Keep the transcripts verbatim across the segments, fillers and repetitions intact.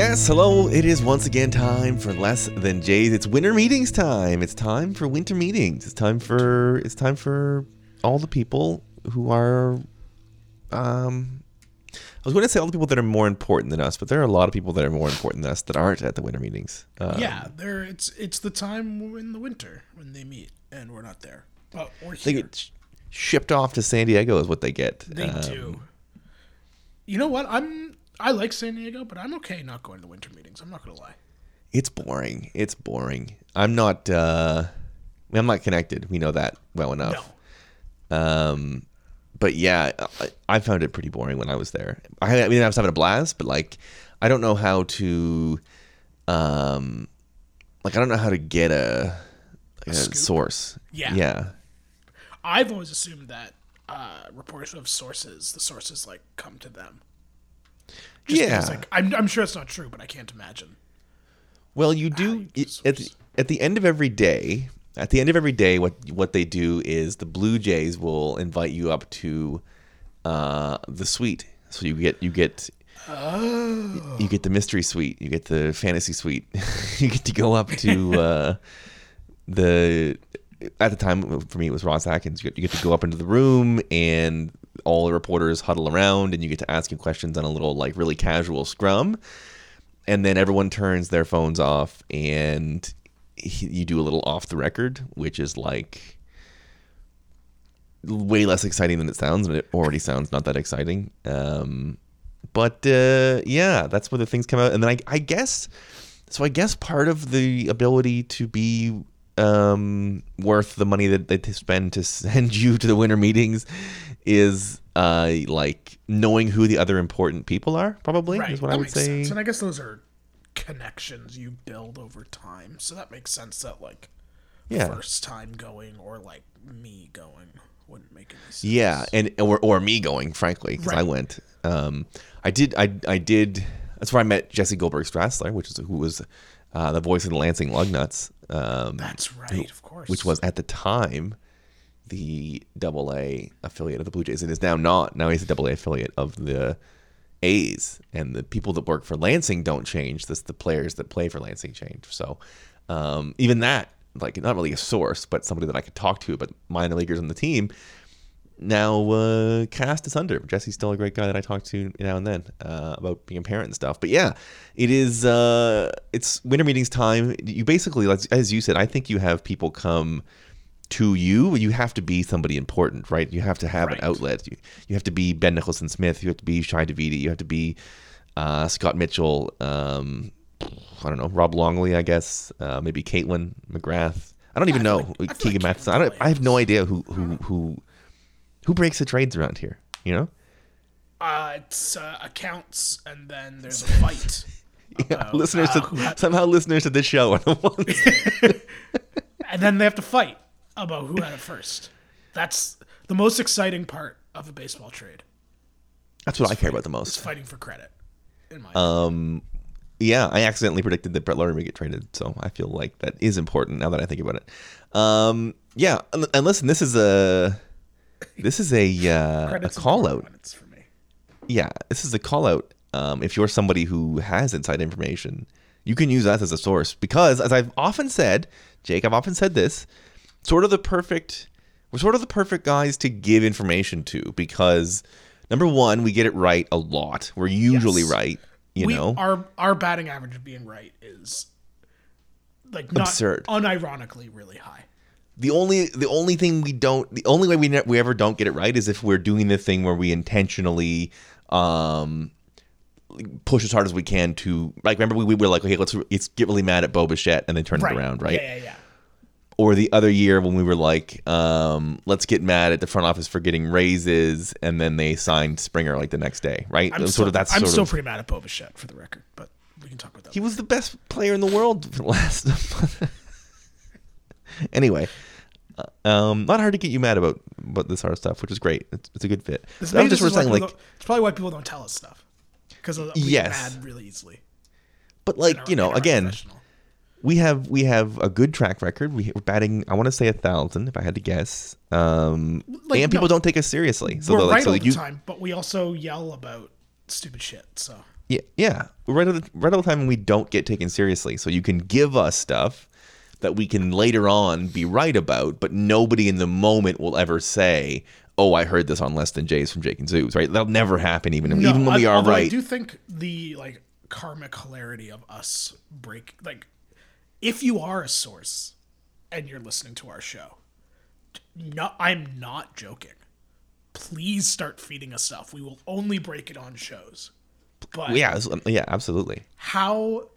Yes, hello. It is once again time for Less Than Jays. It's winter meetings time. It's time for winter meetings. It's time for it's time for all the people who are um I was going to say all the people that are more important than us, but there are a lot of people that are more important than us that aren't at the winter meetings. Um, yeah, there it's it's the time in the winter when they meet and we're not there. Well, we're they here. get sh- shipped off to San Diego is what they get. They Um, do. You know what? I'm I like San Diego, but I'm okay not going to winter meetings. I'm not going to lie. It's boring. It's boring. I'm not uh I'm not connected. We know that well enough. No. Um But yeah, I, I found it pretty boring when I was there. I, I mean, I was having a blast, but like, I don't know how to, um, like, I don't know how to get a, like a, A scoop? source. Yeah. Yeah. I've always assumed that uh, reporters who have sources, the sources like come to them. Just Yeah. because, like, I'm I'm sure it's not true, but I can't imagine. Well, you do you get it, at the, at the end of every day. At the end of every day, what what they do is the Blue Jays will invite you up to uh, the suite. So you get you get Oh. you get the mystery suite, you get the fantasy suite, you get to go up to uh, the. At the time, for me, it was Ross Atkins. You get, you get to go up into the room, and all the reporters huddle around, and you get to ask him questions on a little, like, really casual scrum. And then everyone turns their phones off, and he, you do a little off the record, which is like way less exciting than it sounds, and it already sounds not that exciting. Um, but uh, yeah, that's where the things come out. And then I, I guess, so I guess part of the ability to be um, worth the money that they spend to send you to the winter meetings is uh, like knowing who the other important people are, probably, Right. is what that I would makes say. sense. And I guess those are connections you build over time. So that makes sense that, like, Yeah. first time going or, like, me going wouldn't make any sense. Yeah, and or or me going, frankly, because I Right. went. Um, I did. I I did. That's where I met Jesse Goldberg Strassler, which is who was uh, the voice of the Lansing Lugnuts. Um, That's right, who- of course. Which was at the time the Double A affiliate of the Blue Jays. It is now not. Now he's a Double A affiliate of the A's, and the people that work for Lansing don't change. This the players that play for Lansing change. So um, even that, like, not really a source, but somebody that I could talk to, but minor leaguers on the team now uh, cast asunder. Jesse's still a great guy that I talk to now and then uh, about being a parent and stuff. But yeah, it is. Uh, it's winter meetings time. You basically, as, as you said, I think you have people come to you. You have to be somebody important, right? You have to have Right. an outlet. You, you have to be Ben Nicholson Smith. You have to be Shai Davidi. You have to be uh, Scott Mitchell. Um, I don't know, Rob Longley, I guess. Uh, maybe Caitlin McGrath. I don't even I know. feel like- I feel Keegan like Matheson. Caitlin I don't. probably I have no is. idea who who who who breaks the trades around here. You know. Uh, it's uh, accounts, and then there's a fight. Yeah, about, listeners uh, to, who had- somehow listeners to this show are the ones. and then they have to fight about who had it first. That's the most exciting part of a baseball trade. That's what I care about the It's most. fighting for credit, in my Um, yeah, I accidentally predicted that Brett Lawrie would get traded, so I feel like that is important now that I think about it. Um, yeah, and, and listen, this is a this is a uh, a Credit's call important out. when it's for me. Yeah, this is a call out. Um, if you're somebody who has inside information, you can use us as a source because, as I've often said, Jake, I've often said this, sort of the perfect, we're sort of the perfect guys to give information to because, number one, we get it right a lot. We're usually Yes. right, you we, know. our our batting average of being right is like not Absurd. unironically really high. The only the only thing we don't the only way we ne- we ever don't get it right is if we're doing the thing where we intentionally um push as hard as we can to, like, remember we, we were like, okay, let's let's get really mad at Bo Bichette and then turn it around, right? Yeah, yeah, yeah. Or the other year when we were like, um, let's get mad at the front office for getting raises, and then they signed Springer like the next day, right? I'm It was still, sort of that's I'm sort still of pretty mad at Bo Bichette, for the record, but we can talk about that. he was the best player in the world for the last. Anyway, uh, um, not hard to get you mad about about this sort of stuff, which is great. It's, it's a good fit. This- But I'm maybe just this is sort of why saying, people like, don't- it's probably why people don't tell us stuff because we Yes. get mad really easily. but in like our- you know, in our again, professional. we have we have a good track record. We, we're batting, I want to say a thousand, if I had to guess. Um, Like, and people no. don't take us seriously. So we're they're like, right so all like the you, time, but we also yell about stupid shit. So Yeah, yeah. Right at the right at the time when we don't get taken seriously. So you can give us stuff that we can later on be right about, but nobody in the moment will ever say, "Oh, I heard this on Less Than Jays from Jake and Zeus." Right? That'll never happen, even No, even when we I, are although right. I do think the like karmic hilarity of us break like if you are a source and you're listening to our show, no, I'm not joking. Please start feeding us stuff. We will only break it on shows. But yeah, yeah, absolutely. How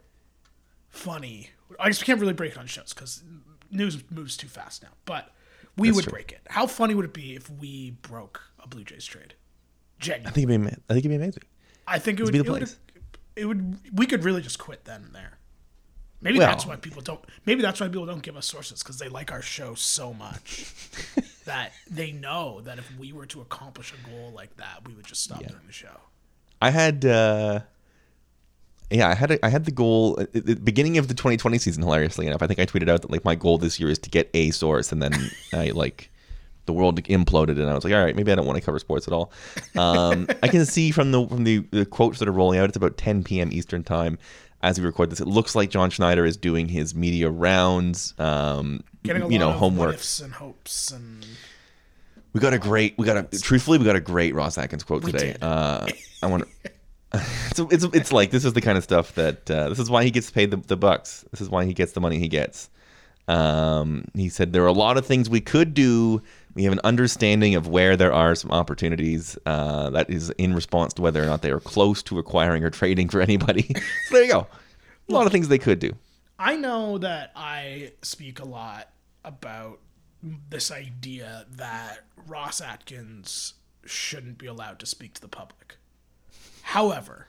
funny. I guess we can't really break it on shows because news moves too fast now. But we That's would true. break it. How funny would it be if we broke a Blue Jays trade? I Genuinely. think it'd be, I think it'd be amazing. I think it would, be the it would. place. It would. We could really just quit then and there. Maybe Well- that's why people don't. Maybe that's why people don't give us sources because they like our show so much that they know that if we were to accomplish a goal like that, we would just stop doing the show. I had, uh, yeah, I had, a, I had the goal at the beginning of the twenty twenty season. Hilariously enough, I think I tweeted out that like my goal this year is to get a source, and then I like the world imploded, and I was like, all right, maybe I don't want to cover sports at all. Um, I can see from the from the, the quotes that are rolling out, it's about ten p.m. Eastern time as we record this. It looks like John Schneider is doing his media rounds. Um, Getting a you lot know, of homework. what ifs and hopes and. We got a great, we got a, truthfully, we got a great Ross Atkins quote We today. did. Uh, I want to, it's, it's, it's like, this is the kind of stuff that, uh, this is why he gets paid the, the bucks. This is why he gets the money he gets. Um, he said, there are a lot of things we could do. We have an understanding of where there are some opportunities. Uh, that is in response to whether or not they are close to acquiring or trading for anybody. So there you go. A lot of things they could do. I know that I speak a lot about this idea that Ross Atkins shouldn't be allowed to speak to the public. However,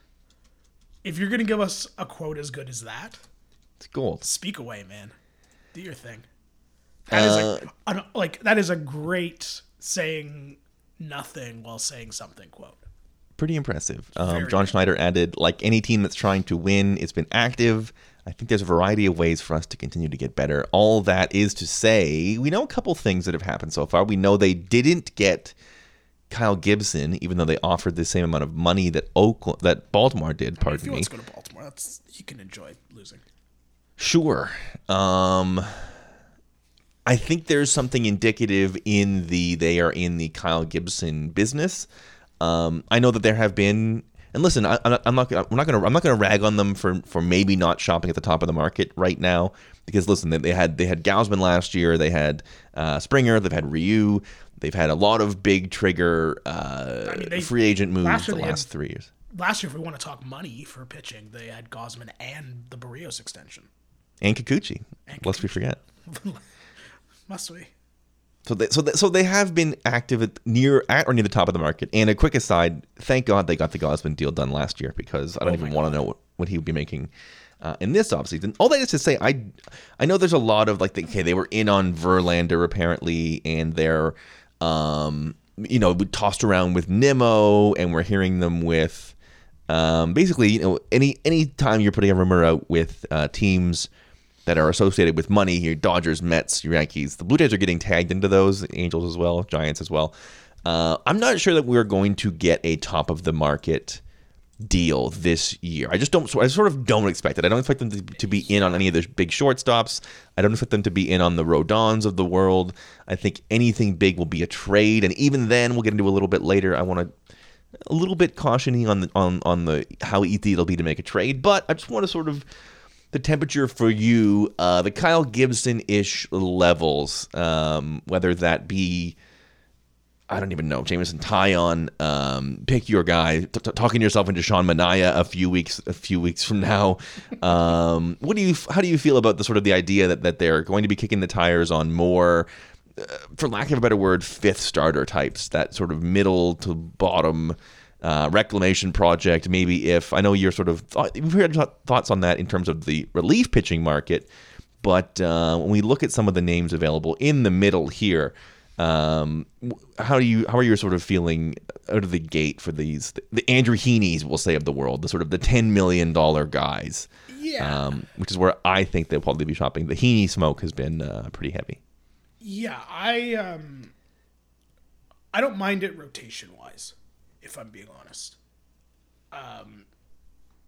if you're going to give us a quote as good as that, It's gold. speak away, man. Do your thing. That is Uh, a, an, like that is a great saying nothing while saying something quote. Pretty impressive. Um, Very John good. Schneider added, like any team that's trying to win, it's been active. I think there's a variety of ways for us to continue to get better. All that is to say, we know a couple things that have happened so far. We know they didn't get Kyle Gibson, even though they offered the same amount of money that Oakland, that Baltimore did. If Pardon he me. wants to go to Baltimore, that's he can enjoy losing. Sure. Um, I think there's something indicative in the they are in the Kyle Gibson business. Um, I know that there have been, and listen, I, I'm not, I'm not, gonna- I'm not going to, I'm not going to rag on them for for maybe not shopping at the top of the market right now, because listen, they, they had they had Gausman last year, they had uh, Springer, they've had Ryu, they've had a lot of big trigger uh, I mean, they- free agent moves last year the they had- last three years. Last year, if we want to talk money for pitching, they had Gosman and the Barrios extension. And Kikuchi, And lest we Kikuchi. forget. Must we? So they, so they, so they have been active at near at or near the top of the market. And a quick aside, thank God they got the Gosman deal done last year, because I don't Oh even my want to know what, what he would be making uh, in this offseason. All that is to say, I I know there's a lot of like, okay, they were in on Verlander apparently, and they're um you know tossed around with Nimmo, and we're hearing them with um basically you know any any time you're putting a rumor out with uh, teams that are associated with money, your Dodgers, Mets, your Yankees. The Blue Jays are getting tagged into those, the Angels as well, Giants as well. Uh, I'm not sure that we're going to get a top of the market deal this year. I just don't. I sort of don't expect it. I don't expect them to, to be in on any of the big shortstops. I don't expect them to be in on the Rodons of the world. I think anything big will be a trade, and even then, we'll get into a little bit later. I want to a little bit cautioning on the on on the how easy it'll be to make a trade, but I just want to sort of the temperature for you, uh, the Kyle Gibson-ish levels, um, whether that be, I don't even know, Jameson Taillon, um, pick your guy, t- t- talking yourself into Sean Manaea a few weeks a few weeks from now. Um, what do you how do you feel about the sort of the idea that, that they're going to be kicking the tires on more, uh, for lack of a better word, fifth starter types, that sort of middle to bottom Uh, reclamation project? Maybe if I know you're sort of thought, we've heard thoughts on that in terms of the relief pitching market, but uh, when we look at some of the names available in the middle here, um, how do you how are you sort of feeling out of the gate for these the Andrew Heaney's, we'll say, of the world, the sort of the ten million dollar guys, Yeah. um, which is where I think they'll probably be shopping. The Heaney smoke has been uh, pretty heavy. Yeah, I um, I don't mind it rotation wise, if I'm being honest. Um,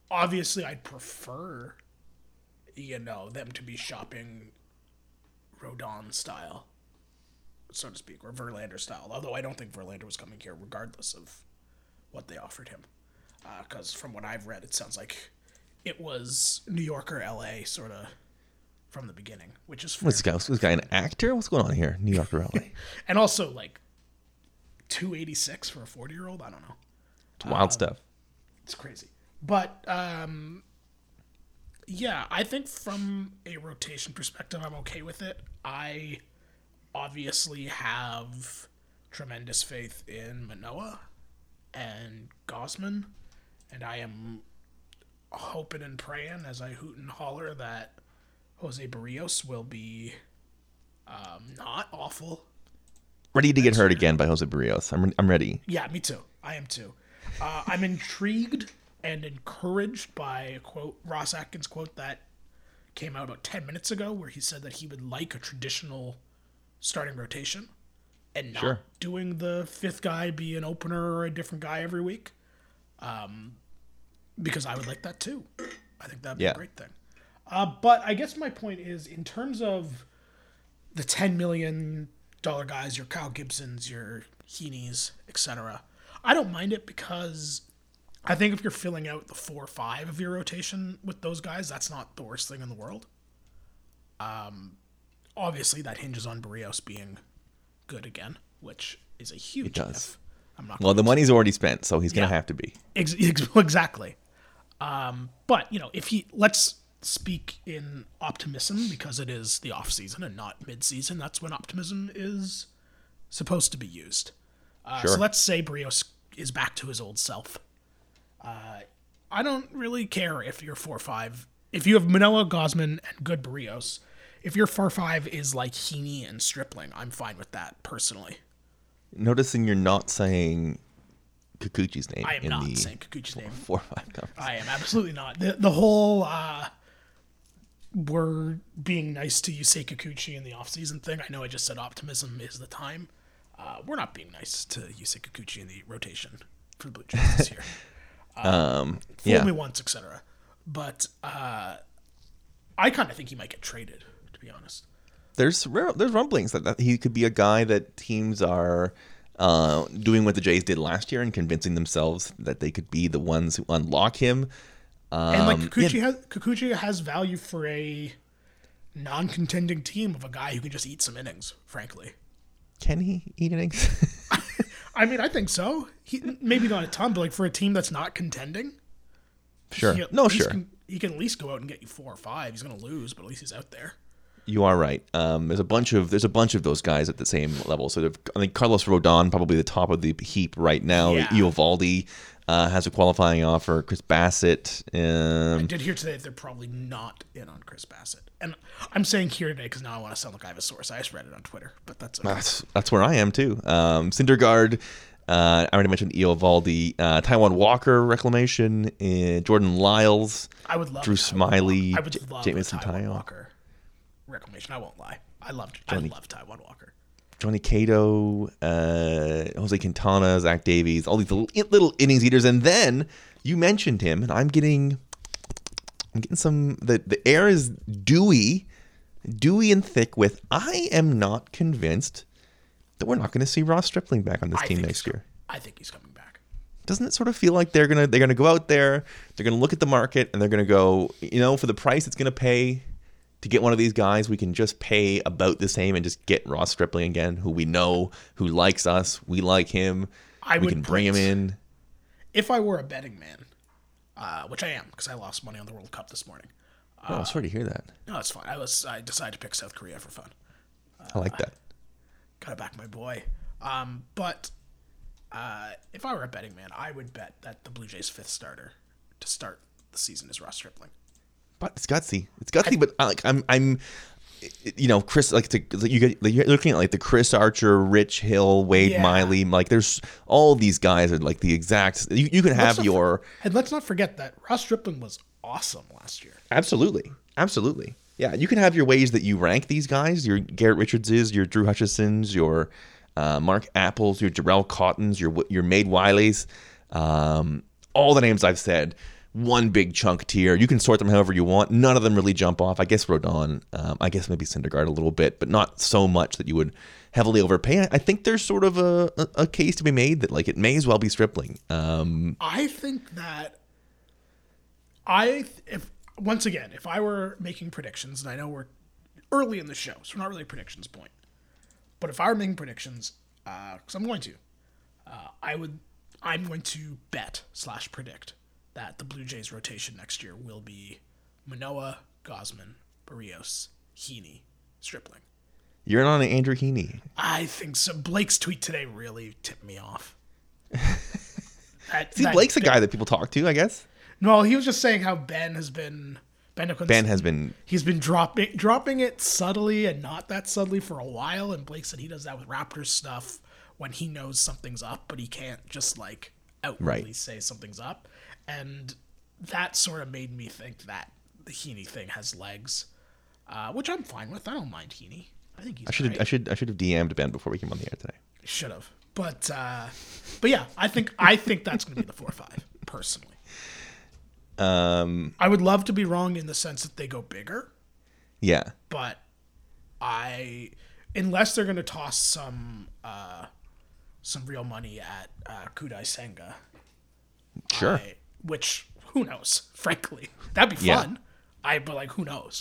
obviously, I'd prefer, you know, them to be shopping Rodon style, so to speak, or Verlander style. Although I don't think Verlander was coming here regardless of what they offered him. Because uh, from what I've read, it sounds like it was New York or L A sort of from the beginning, which is fair. What's this guy, this guy an actor? What's going on here? New York or L A? And also, like, two eighty-six for a forty-year-old? I don't know. It's wild um, stuff. It's crazy. But, um, yeah, I think from a rotation perspective, I'm okay with it. I obviously have tremendous faith in Manoah and Gausman, and I am hoping and praying as I hoot and holler that Jose Barrios will be um, not awful. Ready to get hurt again by Jose Barrios. I'm I'm ready. Yeah, me too. I am too. Uh, I'm intrigued and encouraged by a quote, Ross Atkins quote that came out about ten minutes ago, where he said that he would like a traditional starting rotation and not Sure. doing the fifth guy be an opener or a different guy every week. Um, because I would like that too. I think that'd be Yeah. a great thing. Uh, but I guess my point is, in terms of the ten million dollars guys, your Kyle Gibsons, your Heaney's, et cetera, I don't mind it because I think if you're filling out the four or five of your rotation with those guys, that's not the worst thing in the world. Um, obviously, that hinges on Barrios being good again, which is a huge It does. if. I'm not Well, the going to- money's already spent, so he's going to Yeah. have to be. Ex- ex- exactly. Um, but, you know, if he, let's speak in optimism because it is the off season and not mid season. That's when optimism is supposed to be used. Uh, Sure. So let's say Barrios is back to his old self. Uh, I don't really care if you're four five. If you have Manoah, Gausman, and good Barrios, if your four five is like Heaney and Stripling, I'm fine with that personally. Noticing you're not saying Kikuchi's name I am in not the saying Kikuchi's name. four five conference. I am absolutely not. The the whole uh, we're being nice to Yusei Kikuchi in the offseason thing. I know I just said optimism is the time. Uh, we're not being nice to Yusei Kikuchi in the rotation for the Blue Jays this year. Um, Fool yeah. me once, et cetera. But uh, I kind of think he might get traded, to be honest. There's there's rumblings that, that he could be a guy that teams are uh, doing what the Jays did last year and convincing themselves that they could be the ones who unlock him. Um, And like Kikuchi yeah, has Kikuchi has value for a non-contending team of a guy who can just eat some innings, frankly. can he eat innings? I mean, I think so. He, maybe not a ton, but like for a team that's not contending, Sure. he at No, least sure. Can, he can at least go out and get you four or five. He's going to lose, but at least he's out there. You are right. Um, there's a bunch of there's a bunch of those guys at the same level. So I think Carlos Rodon probably the top of the heap right now. Yeah. Eovaldi uh, has a qualifying offer. Chris Bassett. I Um, did hear today that they're probably not in on Chris Bassett. And I'm saying here today because now I want to sound like I have a source. I just read it on Twitter, but that's okay. that's that's where I am too. Um, Syndergaard. Uh, I already mentioned Eovaldi. Uh, Taiwan Walker reclamation. Uh, Jordan Lyles. I would love Drew Taiwan Smiley, Walker. I would love Jameson a Taiwan Taillon. Walker reclamation. I won't lie. I loved. Johnny- I love Taiwan Walker. Johnny Cato, uh, Jose Quintana, Zach Davies, all these little, little innings eaters, and then you mentioned him, and I'm getting, I'm getting some. The the air is dewy, dewy and thick. With I am not convinced that we're not going to see Ross Stripling back on this I team think next he's year. com- I think he's coming back. Doesn't it sort of feel like they're gonna they're gonna go out there, they're gonna look at the market, and they're gonna go, you know, for the price it's gonna pay to get one of these guys, we can just pay about the same and just get Ross Stripling again, who we know, who likes us, we like him, I we would can bring put- him in. If I were a betting man, uh, which I am because I lost money on the World Cup this morning. Oh, sorry to hear that. No, it's fine. I was I decided to pick South Korea for fun. I like that. Gotta back my boy. Um, but uh, if I were a betting man, I would bet that the Blue Jays' fifth starter to start the season is Ross Stripling. But it's gutsy. It's gutsy, but I, like I'm, I'm, you know, Chris. Like, to, like you get, like, you're looking at like the Chris Archer, Rich Hill, Wade Yeah. Miley. Like, there's all these guys are like the exact. You, you can have Let's not your for- and let's not forget that Ross Stripling was awesome last year. absolutely, absolutely, yeah. You can have your ways that you rank these guys. Your Garrett Richardses, your Drew Hutchisons, your uh, Mark Apples, your Jarrell Cottons, your your Made Wileys. Um, all the names I've said. one big chunk tier. You can sort them however you want. None of them really jump off. I guess Rodon, um, I guess maybe Syndergaard a little bit, but not so much that you would heavily overpay. I, I think there's sort of a, a, a case to be made that like it may as well be Stripling. Um, I think that I if once again, if I were making predictions, and I know we're early in the show, so we're not really a predictions point, but if I were making predictions, because uh, I'm going to, uh, I would, I'm going to bet slash predict that the Blue Jays rotation next year will be Manoah, Gosman, Barrios, Heaney, Stripling. You're on an Andrew Heaney. I think so. Blake's tweet today really tipped me off. that, See, that, Blake's a that, guy that people talk to, I guess. No, he was just saying how Ben has been Ben, Ben has been he's been dropping dropping it subtly and not that subtly for a while, and Blake said he does that with Raptors stuff when he knows something's up, but he can't just like outwardly right. say something's up. And that sort of made me think that the Heaney thing has legs, uh, which I'm fine with. I don't mind Heaney. I think he's I should I should I should have D M'd Ben before we came on the air today. Should have. But uh, but yeah, I think I think that's going to be the four or five personally. Um, I would love to be wrong in the sense that they go bigger. Yeah. But I, unless they're going to toss some uh, some real money at uh, Kudai Senga. Sure. I, which, who knows, frankly. That'd be Yeah. fun. I But, like, who knows?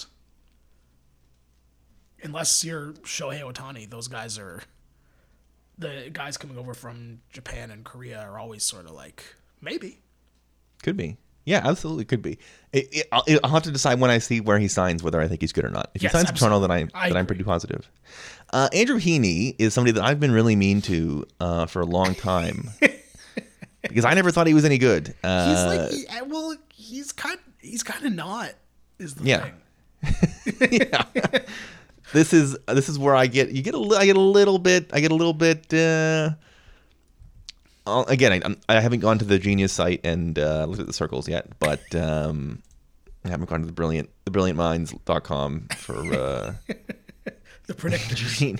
Unless you're Shohei Ohtani, those guys are... The guys coming over from Japan and Korea are always sort of like, maybe. Could be. Yeah, absolutely could be. It, it, I'll, I'll have to decide when I see where he signs whether I think he's good or not. If Yes, he signs for Toronto, then I, I then agree. I'm pretty positive. Uh, Andrew Heaney is somebody that I've been really mean to uh, for a long time because I never thought he was any good. Uh, He's like, he, well, he's kind, he's kind of not. Is the Yeah. thing. yeah. This is this is where I get you get a li- I get a little bit I get a little bit. Uh, I'll- again, I, I'm- I haven't gone to the Genius site and uh, looked at the circles yet, but um, I haven't gone to the brilliant the brilliant minds dot com for uh, The predictors.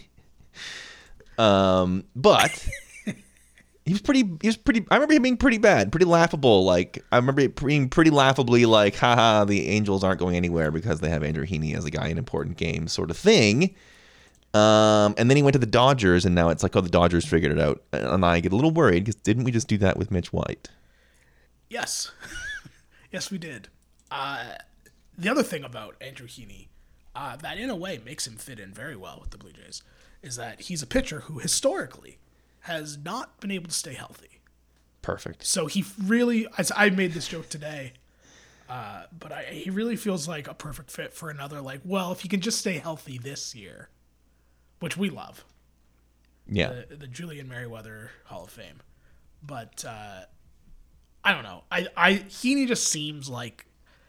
um, but he was pretty. He was pretty. I remember him being pretty bad, pretty laughable. Like I remember it being pretty laughably like, haha, the Angels aren't going anywhere because they have Andrew Heaney as a guy in important games, sort of thing. Um, and then he went to the Dodgers, and now it's like, oh, the Dodgers figured it out, and I get a little worried because didn't we just do that with Mitch White? Yes. Yes, we did. Uh, the other thing about Andrew Heaney uh, that in a way makes him fit in very well with the Blue Jays is that he's a pitcher who historically has not been able to stay healthy. Perfect. So he really, as I made this joke today, uh, but I, he really feels like a perfect fit for another, like, well, if he can just stay healthy this year, which we love, Yeah. the, the Julian Merriweather Hall of Fame. But uh, I don't know. I, I Heaney just seems like,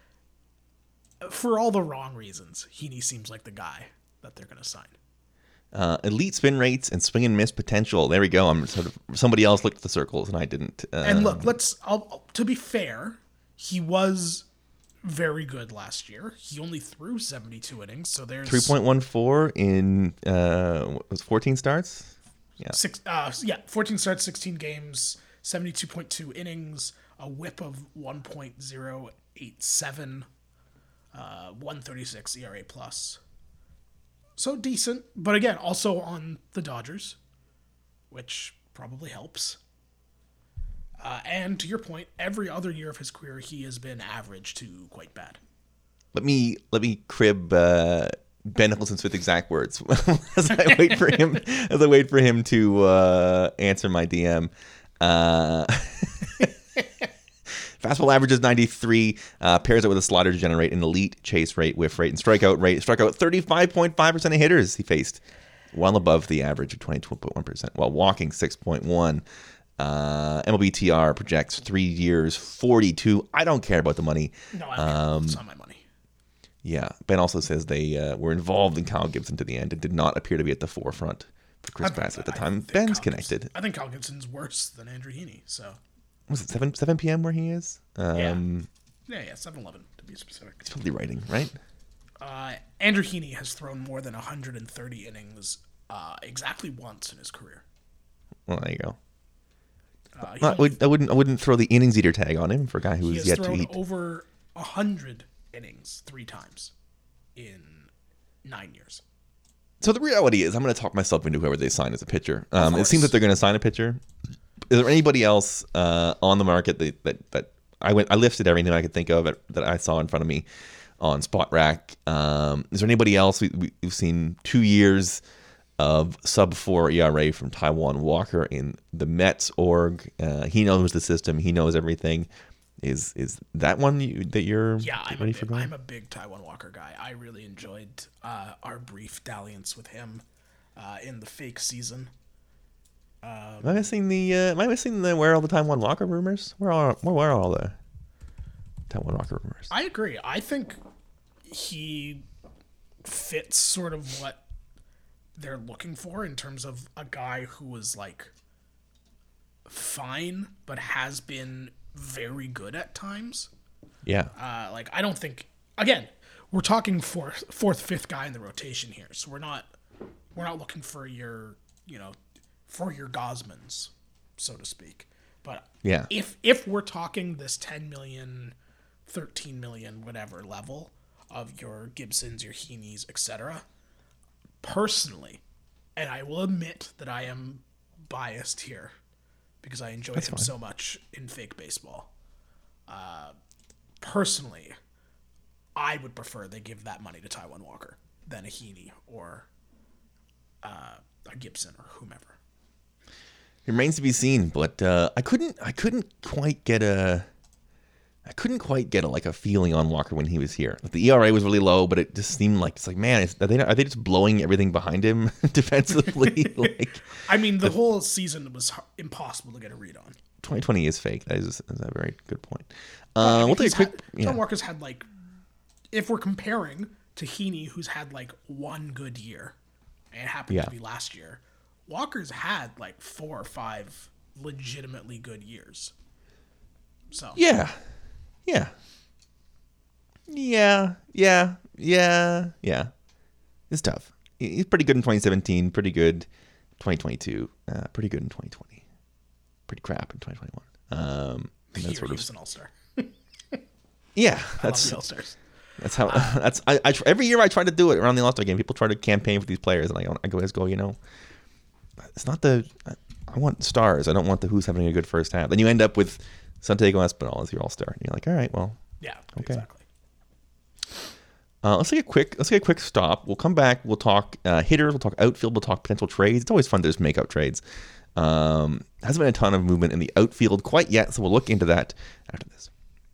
for all the wrong reasons, Heaney seems like the guy that they're going to sign. Uh, elite spin rates and swing and miss potential. There we go. I'm sort of somebody else looked at the circles and I didn't. Uh, And look, let's. I'll, to be fair, he was very good last year. He only threw seventy-two innings, so there's three point one four in uh, what was fourteen starts. Yeah. six. Uh, yeah, fourteen starts, sixteen games, seventy-two point two innings, a WHIP of one point oh eight seven, uh, one thirty-six E R A plus. So decent, but again, also on the Dodgers, which probably helps. Uh, and to your point, every other year of his career, he has been average to quite bad. Let me let me crib uh, Ben Nicholson Smith exact words as I wait for him as I wait for him to uh, answer my D M. Uh, fastball average is ninety-three. Uh, pairs it with a slider to generate an elite chase rate, whiff rate, and strikeout rate. Strikeout thirty-five point five percent of hitters he faced, well above the average of twenty-two point one percent, while walking six point one. Uh, M L B T R projects three years, forty-two. I don't care about the money. No, I don't um, it's not my money. Yeah. Ben also says they uh, were involved in Kyle Gibson to the end and did not appear to be at the forefront for Chris Bassett at the time. Ben's Kyle connected. Gibson, I think Kyle Gibson's worse than Andrew Heaney. So Was it seven seven p.m. where he is? Um, yeah, yeah, seven eleven to be specific. He's probably writing, right? Uh, Andrew Heaney has thrown more than one hundred thirty innings uh, exactly once in his career. Well, there you go. Uh, he, I, would, I wouldn't I wouldn't throw the innings eater tag on him for a guy he who's has yet to thrown eat. over a hundred innings three times in nine years. So the reality is, I'm going to talk myself into whoever they sign as a pitcher. Um, it course. seems that they're going to sign a pitcher. Is there anybody else uh, on the market that, that that I went I listed everything I could think of that, that I saw in front of me on Spot Rack? Um, is there anybody else? We, we, we've seen two years of sub four E R A from Taijuan Walker in the Mets org. Uh, he knows the system. He knows everything. Is is that one you, that you're yeah? I'm ready a for big, going? I'm a big Taijuan Walker guy. I really enjoyed uh, our brief dalliance with him uh, in the fake season. Am I missing the? Uh, am I missing the where are all the Taijuan Walker rumors? Where are where, where are all the Taijuan Walker rumors? I agree. I think he fits sort of what they're looking for in terms of a guy who was like fine, but has been very good at times. Yeah. Uh, like I don't think again we're talking fourth, fourth, fifth guy in the rotation here, so we're not we're not looking for your you know for your Gosmans, so to speak. But Yeah. if if we're talking this ten million, thirteen million, whatever level of your Gibsons, your Heaney's, et cetera, personally, and I will admit that I am biased here because I enjoyed That's him fine. so much in fake baseball. Uh, personally, I would prefer they give that money to Taijuan Walker than a Heaney or uh, a Gibson or whomever. It remains to be seen, but uh, I couldn't I couldn't quite get a I couldn't quite get a, like a feeling on Walker when he was here. Like the E R A was really low, but it just seemed like it's like man, is, are they not, are they just blowing everything behind him defensively? Like I mean, the whole season was h- impossible to get a read on. twenty twenty is fake. That is, is a very good point. I Uh, mean, we'll take a he's quick. had, yeah. John Walker's had like, if we're comparing to Heaney, who's had like one good year, and it happened Yeah. to be last year, Walker's had like four or five legitimately good years. So Yeah. Yeah. Yeah. Yeah. Yeah. Yeah. It's tough. He- He's pretty good in twenty seventeen, pretty good twenty twenty-two, uh, pretty good in twenty twenty, pretty crap in twenty twenty-one. Um, and here that's sort he of, was an all-star. yeah, I love that's the all-stars. that's how that's I, I every year I try to do it around the All-Star game. People try to campaign for these players, and I I go, I just go, you know, it's not the I, I want stars. I don't want the who's having a good first half. Then you end up with Santiago Espinal as your All-Star, and you're like, all right, well. Yeah, Okay. exactly. Uh, let's take a quick let's take a quick stop. We'll come back. We'll talk uh, hitters. We'll talk outfield. We'll talk potential trades. It's always fun to just make up trades. Um, hasn't been a ton of movement in the outfield quite yet, so we'll look into that after this.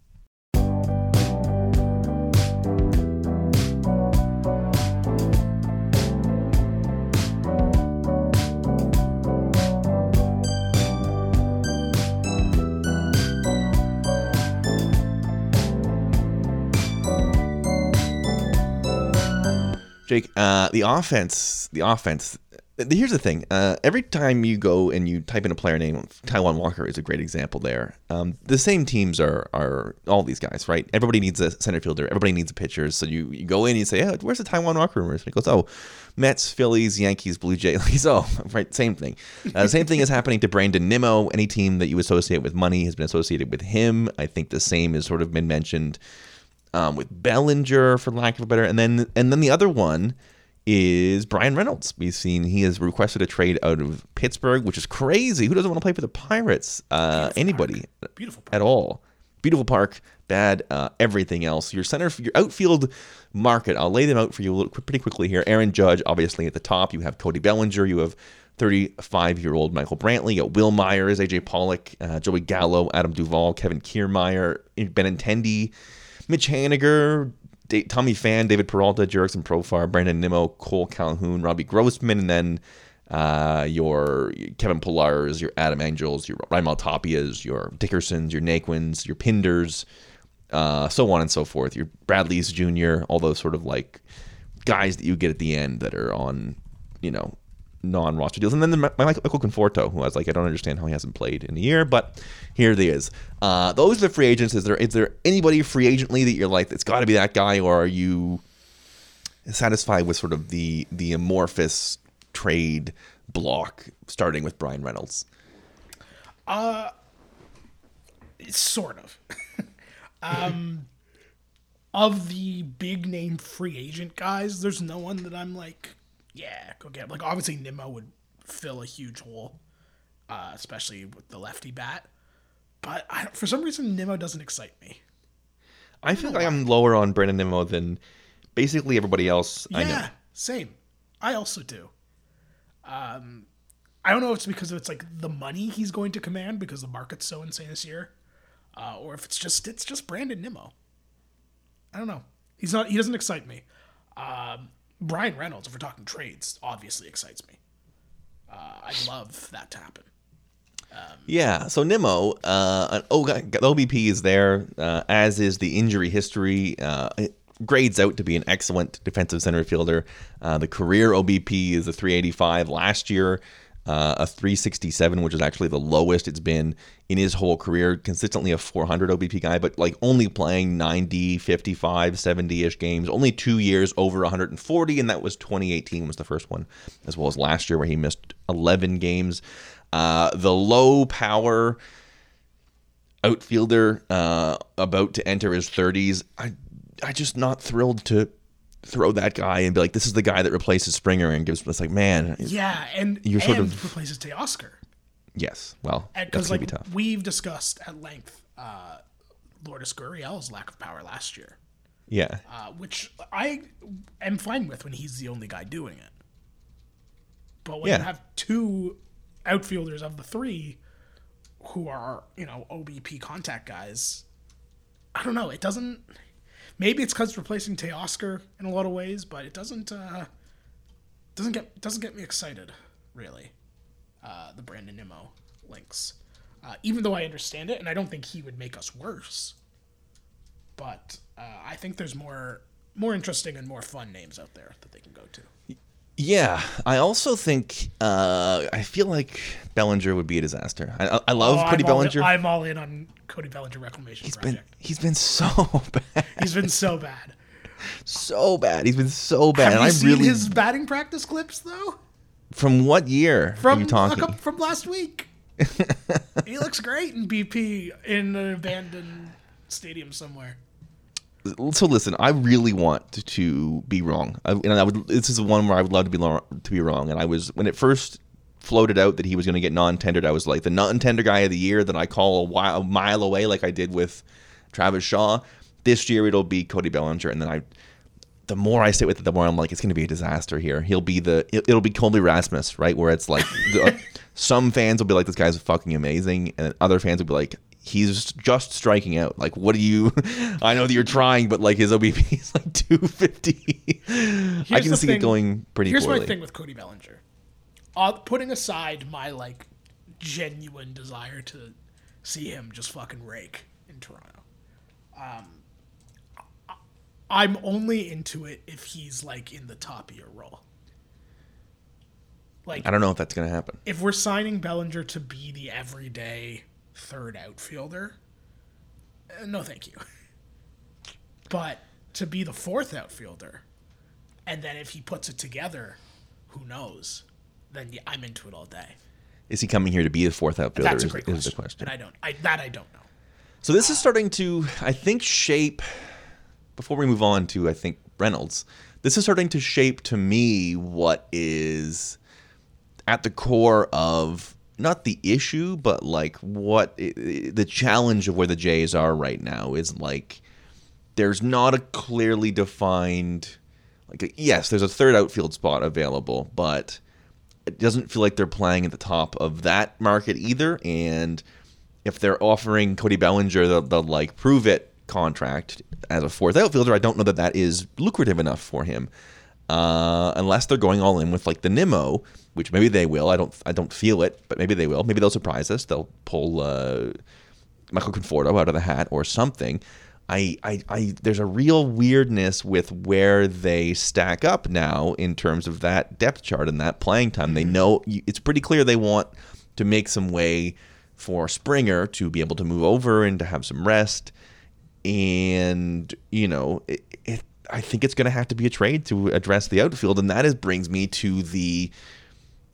Jake, uh, the offense, the offense. Here's the thing. Uh, every time you go and you type in a player name, Taijuan Walker is a great example there. Um, the same teams are are all these guys, right? Everybody needs a center fielder. Everybody needs a pitcher. So you, you go in and you say, oh, where's the Taijuan Walker rumors? And he goes, oh, Mets, Phillies, Yankees, Blue Jays. He's, oh, right, same thing. Uh, same thing is happening to Brandon Nimmo. Any team that you associate with money has been associated with him. I think the same has sort of been mentioned um, with Bellinger, for lack of a better. And then and then the other one is Brian Reynolds. We've seen he has requested a trade out of Pittsburgh, which is crazy. Who doesn't want to play for the Pirates? Uh, anybody Beautiful park. at all. Beautiful park, bad uh, everything else. Your center, your outfield market, I'll lay them out for you a little, pretty quickly here. Aaron Judge, obviously at the top. You have Cody Bellinger. You have thirty-five-year-old Michael Brantley. You got Will Myers, A J Pollock, uh, Joey Gallo, Adam Duvall, Kevin Kiermaier, Benintendi, Mitch Haniger, Da- Tommy Pham, David Peralta, Jerickson Profar, Brandon Nimmo, Cole Calhoun, Robbie Grossman, and then uh, your Kevin Pillars, your Adam Angels, your Raimel Tapias, your Dickersons, your Naquins, your Pinders, uh, so on and so forth. Your Bradley's Junior, all those sort of like guys that you get at the end that are on, you know, non-roster deals. And then the, my Michael Conforto, who I was like, I don't understand how he hasn't played in a year, but here they is. Uh, those are the free agents. Is there is there anybody free agently that you're like, it's got to be that guy, or are you satisfied with sort of the the amorphous trade block starting with Brian Reynolds? Uh, sort of. um, of the big name free agent guys, there's no one that I'm like, yeah, go get. Like, obviously, Nimmo would fill a huge hole, uh, especially with the lefty bat. But I don't, for some reason, Nimmo doesn't excite me. I, I feel like why. I'm lower on Brandon Nimmo than basically everybody else yeah, I know. Yeah, same. I also do. Um, I don't know if it's because it's like the money he's going to command because the market's so insane this year, uh, or if it's just it's just Brandon Nimmo. I don't know. He's not. He doesn't excite me. Um, Brian Reynolds, if we're talking trades, obviously excites me. Uh, I'd love that to happen. Um, yeah. So Nimmo, uh, oh, the O B P is there, uh, as is the injury history. Uh, it grades out to be an excellent defensive center fielder. Uh, the career O B P is a three eighty-five last year. Uh, a three sixty-seven, which is actually the lowest it's been in his whole career. Consistently a four hundred O B P guy, but like only playing ninety, fifty-five, seventy-ish games. Only two years over one hundred forty, and that was twenty eighteen was the first one, as well as last year where he missed eleven games. Uh, the low power outfielder uh, about to enter his thirties. I I just not thrilled to throw that guy and be like, this is the guy that replaces Springer and gives us like, man. Yeah, and you're sort and of replaces Teoscar. Yes, well, because like be we've discussed at length, uh, Lourdes Gurriel's lack of power last year. Yeah, uh, which I am fine with when he's the only guy doing it. But when yeah. you have two outfielders of the three who are, you know, O B P contact guys, I don't know. It doesn't. Maybe it's because it's replacing Teoscar in a lot of ways, but it doesn't uh, doesn't get doesn't get me excited really. Uh, the Brandon Nimmo links, uh, even though I understand it, and I don't think he would make us worse. But uh, I think there's more more interesting and more fun names out there that they can go to. Yeah, I also think uh, I feel like Bellinger would be a disaster. I, I love oh, Cody I'm Bellinger. All in, I'm all in on Cody Bellinger reclamation he's project. Been, he's been so bad. He's been so bad. So bad. He's been so bad. Have and you I seen really... his batting practice clips though? From what year from, are you talking? Couple, from last week. He looks great in B P in an abandoned stadium somewhere. So listen, I really want to, to be wrong, I, and I would. This is one where I would love to be long, to be wrong. And I was when it first floated out that he was going to get non-tendered, I was like the non-tender guy of the year that I call a, while, a mile away, like I did with Travis Shaw. This year it'll be Cody Bellinger, and then I. The more I sit with it, the more I'm like, it's going to be a disaster here. He'll be the. It, it'll be Colby Rasmus, right? Where it's like the, some fans will be like, this guy's fucking amazing, and other fans will be like, he's just striking out. Like, what do you... I know that you're trying, but like his O B P is like two fifty. Here's I can see thing, it going pretty here's poorly. Here's my thing with Cody Bellinger. Uh, putting aside my like genuine desire to see him just fucking rake in Toronto. Um, I'm only into it if he's like in the top of your role. Like, I don't know if that's going to happen. If we're signing Bellinger to be the everyday third outfielder, uh, no thank you. But to be the fourth outfielder, and then if he puts it together, who knows? Then yeah, I'm into it all day. Is he coming here to be the fourth outfielder? That's a is, great is question. the question. And I don't. I, that I don't know. So this is starting to, I think, shape. Before we move on to, I think, Reynolds, this is starting to shape to me what is at the core of not the issue, but like what it, the challenge of where the Jays are right now is like there's not a clearly defined, like, a, yes, there's a third outfield spot available, but it doesn't feel like they're playing at the top of that market either. And if they're offering Cody Bellinger the, the like prove it contract as a fourth outfielder, I don't know that that is lucrative enough for him, uh, unless they're going all in with like the Nimmo, which maybe they will. I don't, I don't feel it, but maybe they will. Maybe they'll surprise us. They'll pull uh, Michael Conforto out of the hat or something. I, I, I, there's a real weirdness with where they stack up now in terms of that depth chart and that playing time. They know it's pretty clear they want to make some way for Springer to be able to move over and to have some rest. And, you know, it, it, I think it's going to have to be a trade to address the outfield. And that is brings me to the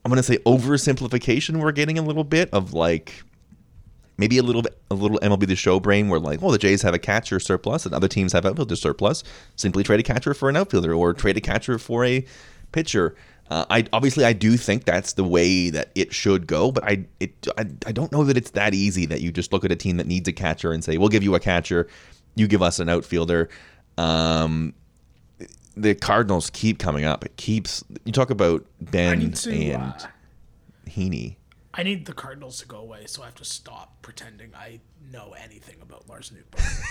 I'm gonna say oversimplification we're getting a little bit of like maybe a little bit a little M L B The Show brain where like, well, the Jays have a catcher surplus and other teams have outfielder surplus. Simply trade a catcher for an outfielder or trade a catcher for a pitcher. Uh, I obviously I do think that's the way that it should go, but I it I, I don't know that it's that easy that you just look at a team that needs a catcher and say, we'll give you a catcher, you give us an outfielder. Um, the Cardinals keep coming up. It keeps you talk about Ben to, and uh, Heaney. I need the Cardinals to go away, so I have to stop pretending I know anything about Lars Nootbaar.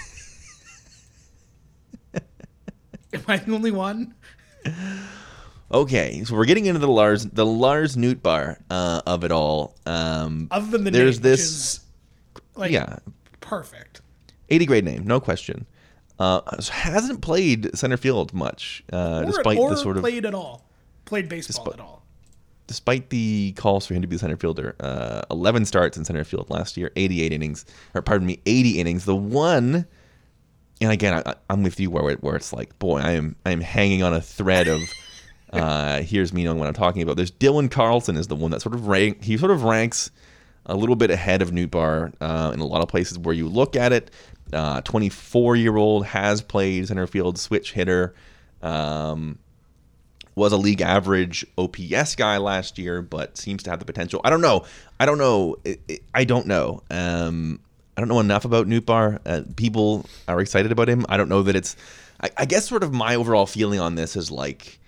Am I the only one? Okay, so we're getting into the Lars the Lars Nootbaar uh, of it all. Um, Other than the there's name, this, which is like yeah, perfect. eighty grade name, no question. Uh, hasn't played center field much, uh, Or, despite or the sort of played at all. Played baseball Despi- at all. despite the calls for him to be the center fielder. Uh, eleven starts in center field last year, eighty-eight innings, or pardon me, eighty innings. The one, and again, I, I'm with you where it, where it's like, boy, I am I am hanging on a thread of. Uh, here's me knowing what I'm talking about. There's Dylan Carlson is the one that sort of rank. He sort of ranks a little bit ahead of Nootbaar uh, in a lot of places where you look at it. Uh, twenty-four-year-old has played center field, switch hitter. Um, was a league average O P S guy last year, but seems to have the potential. I don't know. I don't know. It, it, I don't know. Um, I don't know enough about Nootbaar. Uh, people are excited about him. I don't know that it's. I, I guess sort of my overall feeling on this is like.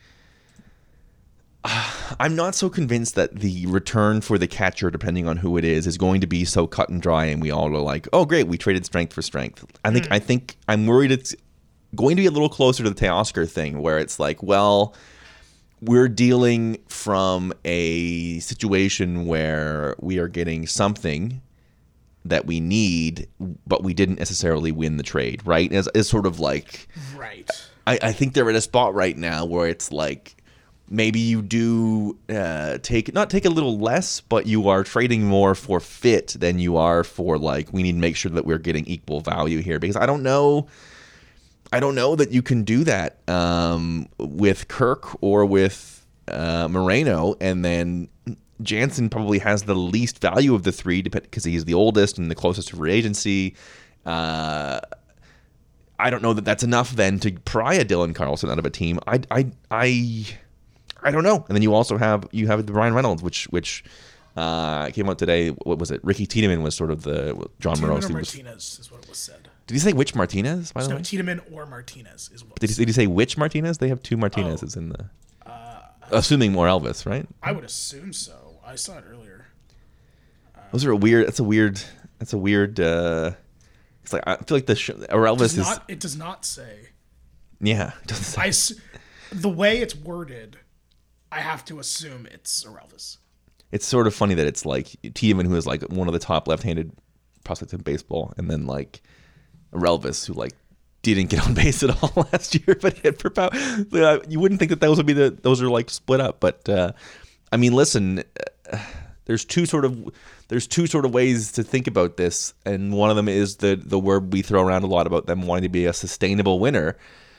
I'm not so convinced that the return for the catcher, depending on who it is, is going to be so cut and dry, and we all are like, "Oh, great, we traded strength for strength." I think, mm. I think, I'm worried it's going to be a little closer to the Teoscar thing, where it's like, well, we're dealing from a situation where we are getting something that we need, but we didn't necessarily win the trade, right? It's, it's sort of like, right. I, I think they're at a spot right now where it's like. Maybe you do uh, take not take a little less, but you are trading more for fit than you are for like we need to make sure that we're getting equal value here because I don't know, I don't know that you can do that um, with Kirk or with uh, Moreno, and then Jansen probably has the least value of the three because he's the oldest and the closest to free agency. Uh, I don't know that that's enough then to pry a Dylan Carlson out of a team. I I I. I don't know. And then you also have you have the Brian Reynolds, which which uh, came out today. What was it? Ricky Tiedemann was sort of the John Tiedemann Morosi. or Was, Martinez is what it was said. did he say which Martinez? By the no, way, Tiedemann or Martinez is what. Did he, did he say which Martinez? They have two Martinezes oh, in the. Uh, assuming more Elvis, right? I would assume so. I saw it earlier. Uh, Those are a weird. That's a weird. That's a weird. Uh, it's like I feel like the sh- or Elvis does is. Not, it does not say. Yeah, it doesn't say. I, the way it's worded. I have to assume it's Elvis. It's sort of funny that it's like Tiedemann, who is like one of the top left-handed prospects in baseball, and then like Elvis, who like didn't get on base at all last year, but hit for power. You wouldn't think that those would be the those are like split up, but uh, I mean, listen, uh, there's two sort of there's two sort of ways to think about this, and one of them is the the word we throw around a lot about them wanting to be a sustainable winner.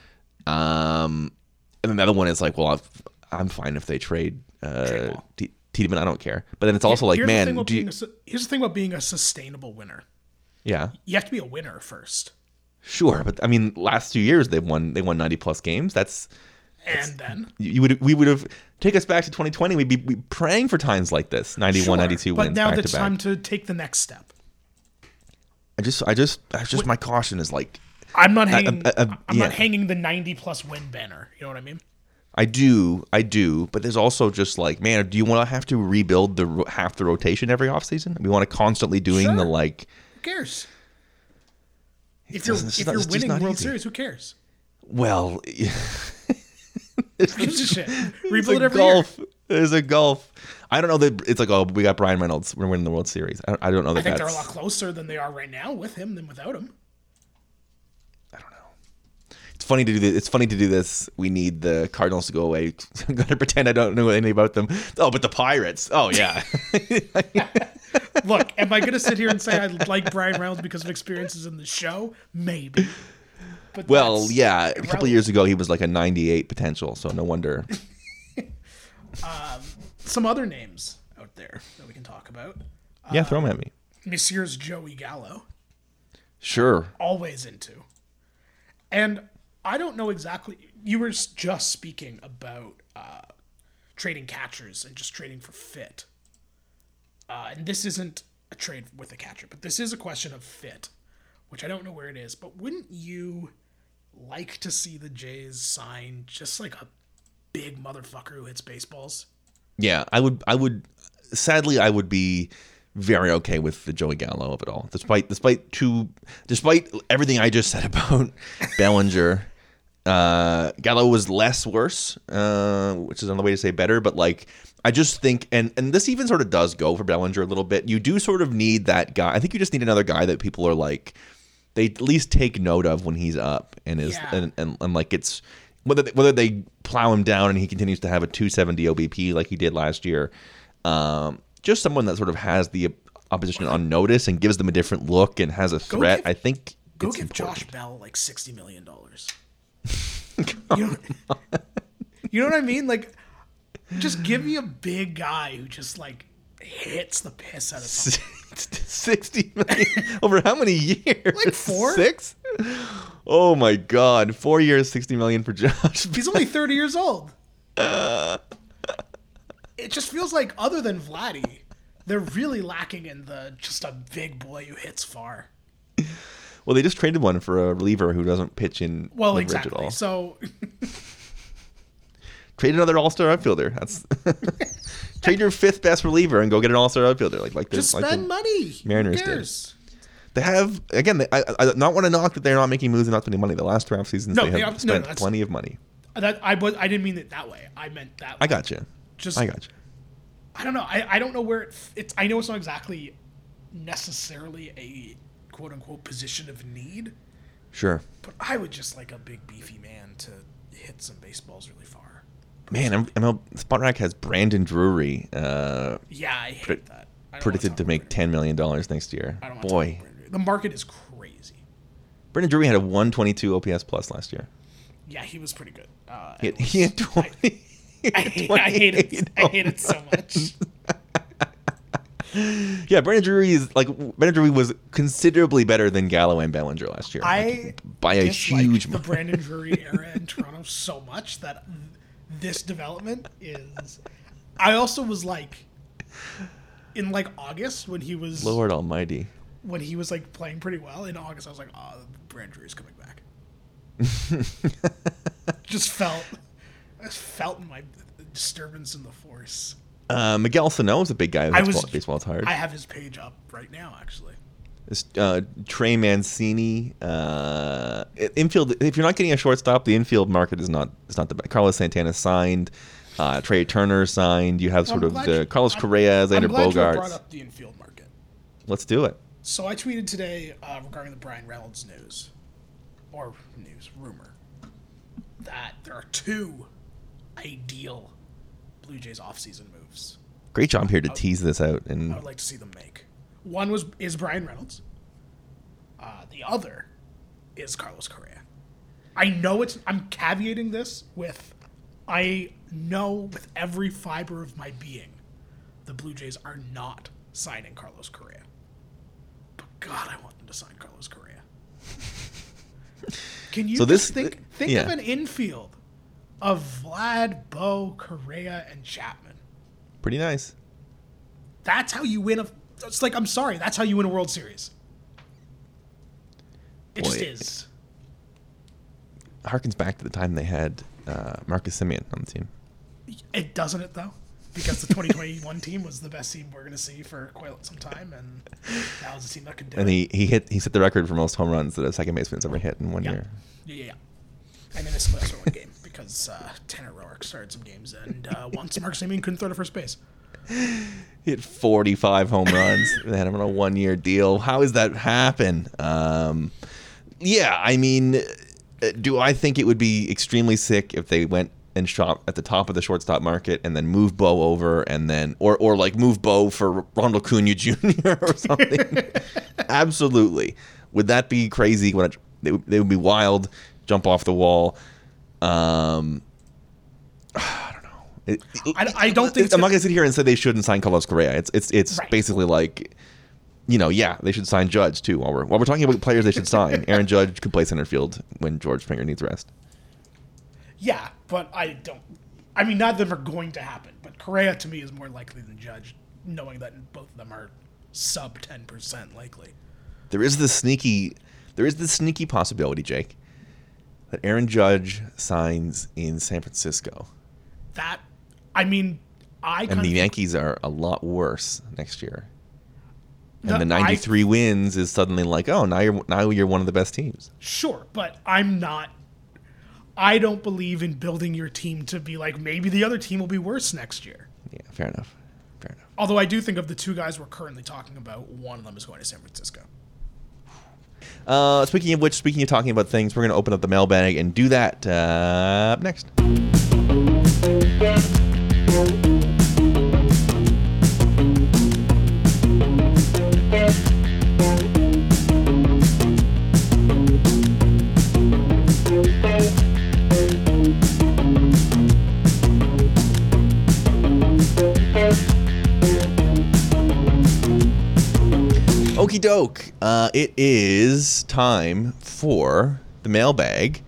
Um, and another one is like, well, I've, I'm fine if they trade uh, T- Tiedemann. I don't care. But then it's also like, here's man, the do you, a, here's the thing about being a sustainable winner. Yeah, you have to be a winner first. Sure, but I mean, last two years they've won they won ninety plus games. That's and that's, then you would we would have take us back to twenty twenty. We'd be, be praying for times like this, ninety-one, sure, ninety-two but wins. But now back it's to back. time to take the next step. I just, I just, that's just my caution is like. I'm not hanging. Uh, uh, uh, I'm yeah. not hanging the ninety plus win banner. You know what I mean? I do, I do, but there's also just like, man, do you want to have to rebuild the half the rotation every offseason? We want to constantly doing sure. the like. Who cares? If you're if you're winning World easy. Series, who cares? Well, it's a shit. Rebuild every golf. year. There's a golf. I don't know that it's like, oh, we got Brian Reynolds. We're winning the World Series. I don't, I don't know that. I think that's, they're a lot closer than they are right now with him than without him. I don't know. It's funny to do this. It's funny to do this. We need the Cardinals to go away. I'm gonna pretend I don't know anything about them. Oh, but the Pirates. Oh yeah. Look, am I gonna sit here and say I like Brian Reynolds because of experiences in the show? Maybe. But well, yeah. irrelevant. A couple of years ago, he was like a ninety-eight potential. So no wonder. um, some other names out there that we can talk about. Yeah, throw them at me. Monsieur's Joey Gallo. Sure. Always into. And I don't know exactly. You were just speaking about uh, trading catchers and just trading for fit. Uh, and this isn't a trade with a catcher, but this is a question of fit, which I don't know where it is. But wouldn't you like to see the Jays sign just like a big motherfucker who hits baseballs? Yeah, I would. I would. Sadly, I would be very okay with the Joey Gallo of it all, despite despite two, despite everything I just said about Bellinger. Uh, Gallo was less worse, uh, which is another way to say better. But like, I just think, and and this even sort of does go for Bellinger a little bit. You do sort of need that guy. I think you just need another guy that people are like, they at least take note of when he's up and is Yeah. and, and and like it's whether they, whether they plow him down and he continues to have a two seventy O B P like he did last year. Um, just someone that sort of has the opposition on notice and gives them a different look and has a threat. give- I think Go it's give important. Josh Bell like sixty million dollars. you, know, you know what I mean? Like, just give me a big guy who just like hits the piss out of something. sixty million over how many years? Like four? Six? Oh my god. Four years, sixty million for Josh. He's only thirty years old. It just feels like, other than Vladdy, they're really lacking in the just a big boy who hits far. Well, they just traded one for a reliever who doesn't pitch in Well, the bridge exactly. at all. So Trade another all-star outfielder. That's trade your fifth best reliever and go get an all-star outfielder. Like like just like spend the money. Mariners Who did. cares? They have again. They, I, I not want to knock that they're not making moves and not spending money. The last two off seasons, No, they they have are- no, spent that's- plenty of money. That I was. I didn't mean it that way. I meant that. I got you. Just I got you. I don't know. I, I don't know where it, it's. I know it's not exactly necessarily a quote unquote position of need, Sure. but I would just like a big beefy man to hit some baseballs really far. Man, M L Spot Rack has Brandon Drury uh, Yeah, I hate Pre- that. I don't wanna predicted talk to about make Brandon. ten million dollars next year. I don't want to Boy, talk about the market is crazy. Brandon Drury had a one twenty-two O P S plus last year. Yeah, he was pretty good. Uh, He had, it was- he had twenty. I, hate, I hate it. I hate it so much. Yeah, Brandon Drury is like Brandon Drury was considerably better than Gallo and Bellinger last year. I like, by a dislike huge the margin. Brandon Drury era in Toronto so much that this development is. I also was like, in like August when he was Lord Almighty. when he was like playing pretty well. In August, I was like, oh, Brandon Drury's coming back. Just felt, I just felt my disturbance in the force. Uh, Miguel Sano is a big guy who I hits was ball, baseball's hard. I have his page up right now, actually. This, uh, Trey Mancini, uh, infield. If you're not getting a shortstop, the infield market is not is not the best. Carlos Santana signed, uh, Trey Turner signed. You have sort I'm of glad the you- Carlos I'm- Correa, Xander I'm glad you brought Bogaerts. up the infield market. Let's do it. So I tweeted today uh, regarding the Brian Reynolds news, or news rumor, that there are two ideal Blue Jays offseason moves Great job here to tease this out. I And would like to see them make. One was is Brian Reynolds. Uh, the other is Carlos Correa. I know it's. I'm caveating this with, I know with every fiber of my being, the Blue Jays are not signing Carlos Correa. But God, I want them to sign Carlos Correa. Can you So this- just think think yeah. of an infield of Vlad, Bo, Correa, and Chapman? pretty nice. That's how you win a. It's like, I'm sorry, that's how you win a World Series. It just Boy. is. Harkens back to the time they had uh, Marcus Simeon on the team. It doesn't it though, because the twenty twenty-one team was the best team we're gonna see for quite some time, and that was a team that could do And it. he, he hit he set the record for most home runs that a second baseman's ever hit in one Yeah. year. Yeah, yeah, yeah. And then this last one game because uh, Tanner Roark started some games, and uh, once Mark Simeon couldn't throw to first base. Hit forty-five home runs. They had him on a one-year deal. How does that happen? Um, yeah, I mean, uh, do I think it would be extremely sick if they went and shot at the top of the shortstop market and then move Bo over and then, or or like move Bo for Ronald Acuna Junior or something? Absolutely. Would that be crazy? Would it, they, would- they would be wild, jump off the wall. Um, I don't know. It, I, I don't think I'm not going to sit here and say they shouldn't sign Carlos Correa. It's it's it's Right. basically like, you know, yeah, they should sign Judge too. While we're while we're talking about players they should sign, Aaron Judge could play center field when George Springer needs rest. Yeah, but I don't. I mean, neither of them are going to happen. But Correa to me is more likely than Judge, knowing that both of them are sub ten percent likely. There is this sneaky, there is this sneaky possibility, Jake, that Aaron Judge signs in San Francisco, That, I mean, I and kind the of Yankees are a lot worse next year. And The- the ninety-three I- wins is suddenly like, oh, now you're now you're one of the best teams. sure, but I'm not. I don't believe in building your team to be like maybe the other team will be worse next year. Yeah, fair enough. Fair enough. Although I do think of the two guys we're currently talking about, one of them is going to San Francisco. Uh, speaking of which, speaking of talking about things, we're going to open up the mailbag and do that uh, up next. Okie doke. Uh, it is time for the mailbag.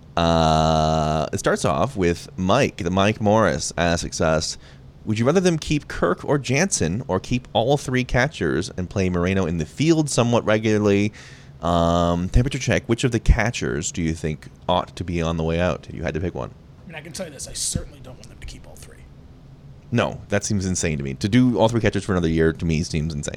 Uh, it starts off with Mike. The Mike Morris asks us, would you rather them keep Kirk or Jansen or keep all three catchers and play Moreno in the field somewhat regularly? Um, temperature check. Which of the catchers do you think ought to be on the way out? If you had to pick one. I mean, I can tell you this: I certainly don't want them to keep all three. No, that seems insane to me. To do all three catchers for another year, to me, seems insane.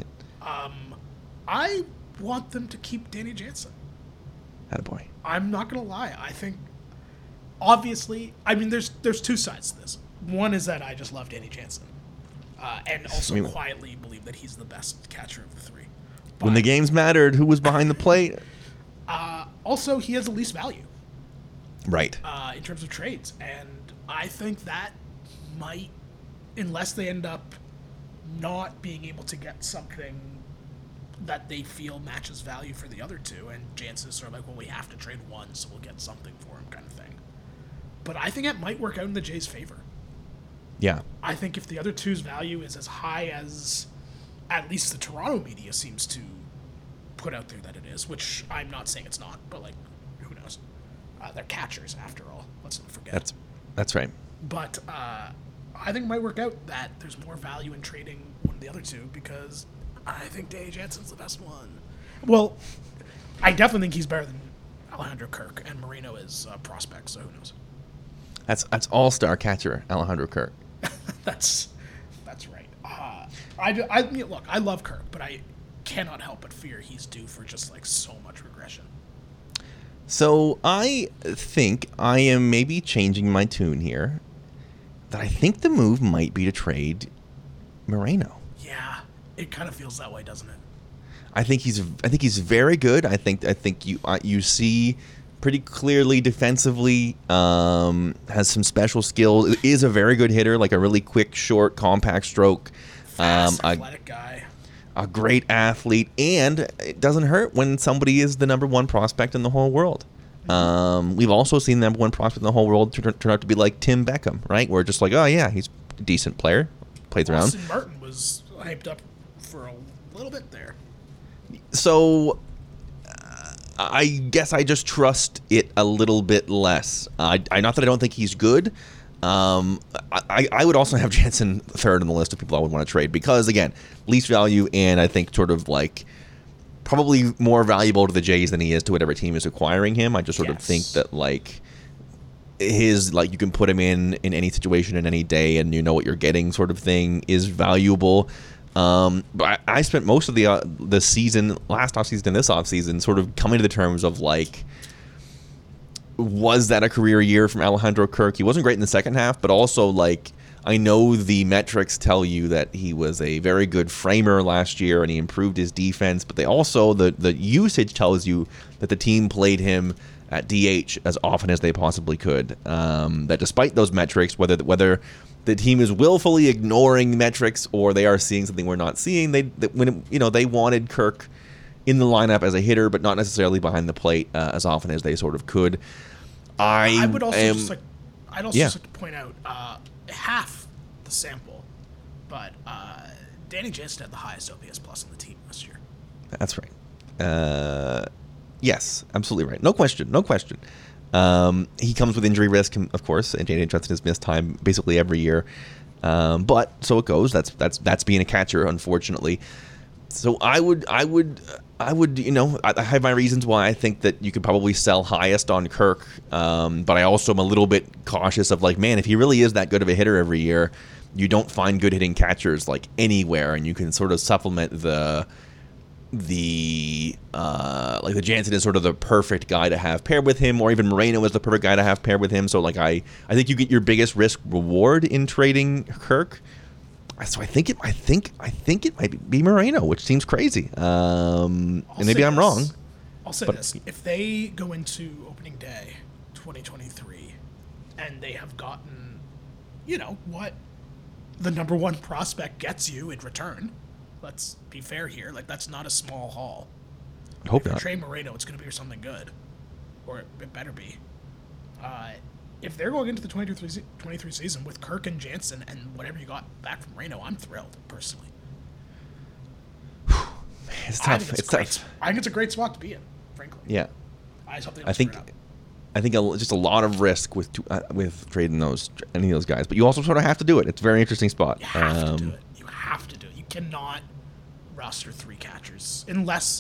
I want them to keep Danny Jansen. Attaboy. I'm not gonna lie. I think, obviously, I mean, there's there's two sides to this. One is that I just love Danny Jansen, uh, and also I mean- quietly believe that he's the best catcher of the three. When the games mattered, who was behind the plate? Also, he has the least value Right. uh, in terms of trades, and I think that might, unless they end up not being able to get something that they feel matches value for the other two, and Jansen's sort of like, well, we have to trade one, so we'll get something for him, kind of thing. But I think it might work out in the Jays' favor. Yeah. I think if the other two's value is as high as at least the Toronto media seems to put out there that it is, which I'm not saying it's not, but like, who knows? Uh, they're catchers after all. Let's not forget. That's that's right. But uh, I think it might work out that there's more value in trading one of the other two because I think Danny Jansen's the best one. Well, I definitely think he's better than Alejandro Kirk, and Moreno is a prospect, so who knows? That's that's all-star catcher Alejandro Kirk. That's that's right. Uh, I, do- I mean, look, I love Kirk, but I cannot help but fear he's due for just like so much regression. So I think I am maybe changing my tune here. That I think the move might be to trade Moreno. Yeah, it kind of feels that way, doesn't it? I think he's I think he's very good. I think I think you uh, you see pretty clearly defensively, um, has some special skills. Is a very good hitter, like a really quick, short, compact stroke. Fast, Um, a, athletic guy. a great athlete, and it doesn't hurt when somebody is the number one prospect in the whole world. Um, we've also seen the number one prospect in the whole world turn, turn out to be like Tim Beckham, right? We're just like, oh yeah, he's a decent player, plays around. Austin Martin was hyped up for a little bit there. So uh, I guess I just trust it a little bit less. I, I not that I don't think he's good. Um, I, I would also have Jansen third on the list of people I would want to trade because, again, least value and I think sort of like probably more valuable to the Jays than he is to whatever team is acquiring him. I just sort of Yes. think that like his like you can put him in in any situation in any day and you know what you're getting sort of thing is valuable. Um, but I, I spent most of the uh, the season last offseason and this offseason sort of coming to the terms of like, was that a career year from Alejandro Kirk? He wasn't great in the second half, but also like I know the metrics tell you that he was a very good framer last year and he improved his defense, but they also the the usage tells you that the team played him at D H as often as they possibly could. Um, that despite those metrics, whether whether the team is willfully ignoring metrics or they are seeing something we're not seeing, they that when it, you know they wanted Kirk in the lineup as a hitter, but not necessarily behind the plate uh, as often as they sort of could. I, I would also am, just like, I'd also Yeah. just like to point out uh, half the sample, but uh, Danny Jansen had the highest O P S plus on the team last year. That's right. Uh, yes, absolutely right. No question. No question. Um, he comes with injury risk, of course, and Danny Jansen has missed time basically every year. Um, but so it goes. That's that's that's being a catcher, unfortunately. So I would I would I would you know I, I have my reasons why I think that you could probably sell highest on Kirk. Um, but I also am a little bit cautious of like, man, if he really is that good of a hitter every year, you don't find good hitting catchers like anywhere, and you can sort of supplement the the uh like the Jansen is sort of the perfect guy to have paired with him, or even Moreno is the perfect guy to have paired with him. So like I I think you get your biggest risk reward in trading Kirk. So I think it I think I think it might be Moreno, which seems crazy. Um I'll and maybe say I'm this. wrong. I'll say but- this: if they go into opening day, twenty twenty-three, and they have gotten, you know, what the number one prospect gets you in return. Let's be fair here. Like, that's not a small haul. I hope If you not. trade Moreno, it's going to be something good. Or it, it better be. Uh, if they're going into the twenty-three, se- twenty-three season with Kirk and Jansen and whatever you got back from Moreno, I'm thrilled, personally. It's I tough. think it's, It's a great, tough. I think it's a great spot to be in, frankly. Yeah. I, just hope they don't I think screw it up. I think a, just a lot of risk with two, uh, with trading those any of those guys, but you also sort of have to do it. It's a very interesting spot. You have Um, to do it. You have to do it. You cannot roster three catchers unless,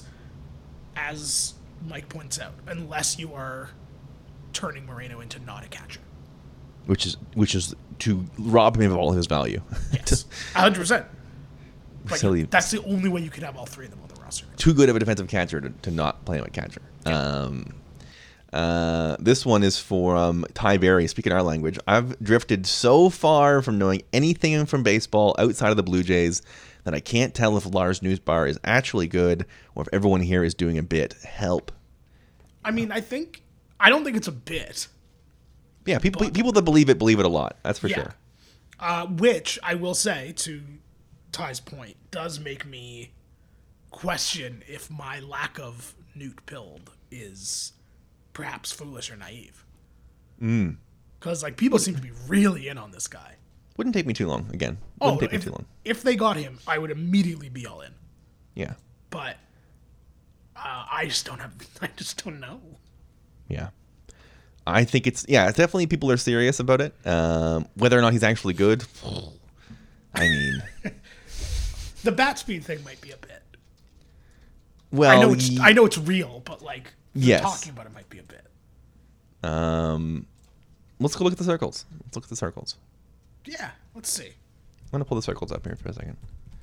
as Mike points out, unless you are turning Moreno into not a catcher. which is which is to rob him of all his value. Yes, one hundred percent. Like, Silly. that's the only way you could have all three of them on the roster. Too good of a defensive catcher to, to not play him at catcher. Um, uh, this one is for um, Ty Berry. Speaking our language, I've drifted so far from knowing anything from baseball outside of the Blue Jays that I can't tell if Lars Newsbar is actually good or if everyone here is doing a bit. Help. I mean, I think I don't think it's a bit. Yeah, people people that believe it believe it a lot. That's for Yeah. sure. Uh, which I will say, to Ty's point, does make me question if my lack of Newt Pilled is perhaps foolish or naive. Because like people seem to be really in on this guy. Wouldn't take me too long. Again, Oh, wouldn't take if, me too long. if they got him, I would immediately be all in. Yeah, But uh, I just don't have. I just don't know. yeah. I think it's yeah. It's definitely people are serious about it. Um, whether or not he's actually good, I mean, The bat speed thing might be a bit. well, I know it's. ye- I know it's real, but like Yes. talking about it might be a bit. Um, let's go look at the circles. Let's look at the circles. Yeah. Let's see. I'm gonna pull the circles up here for a second.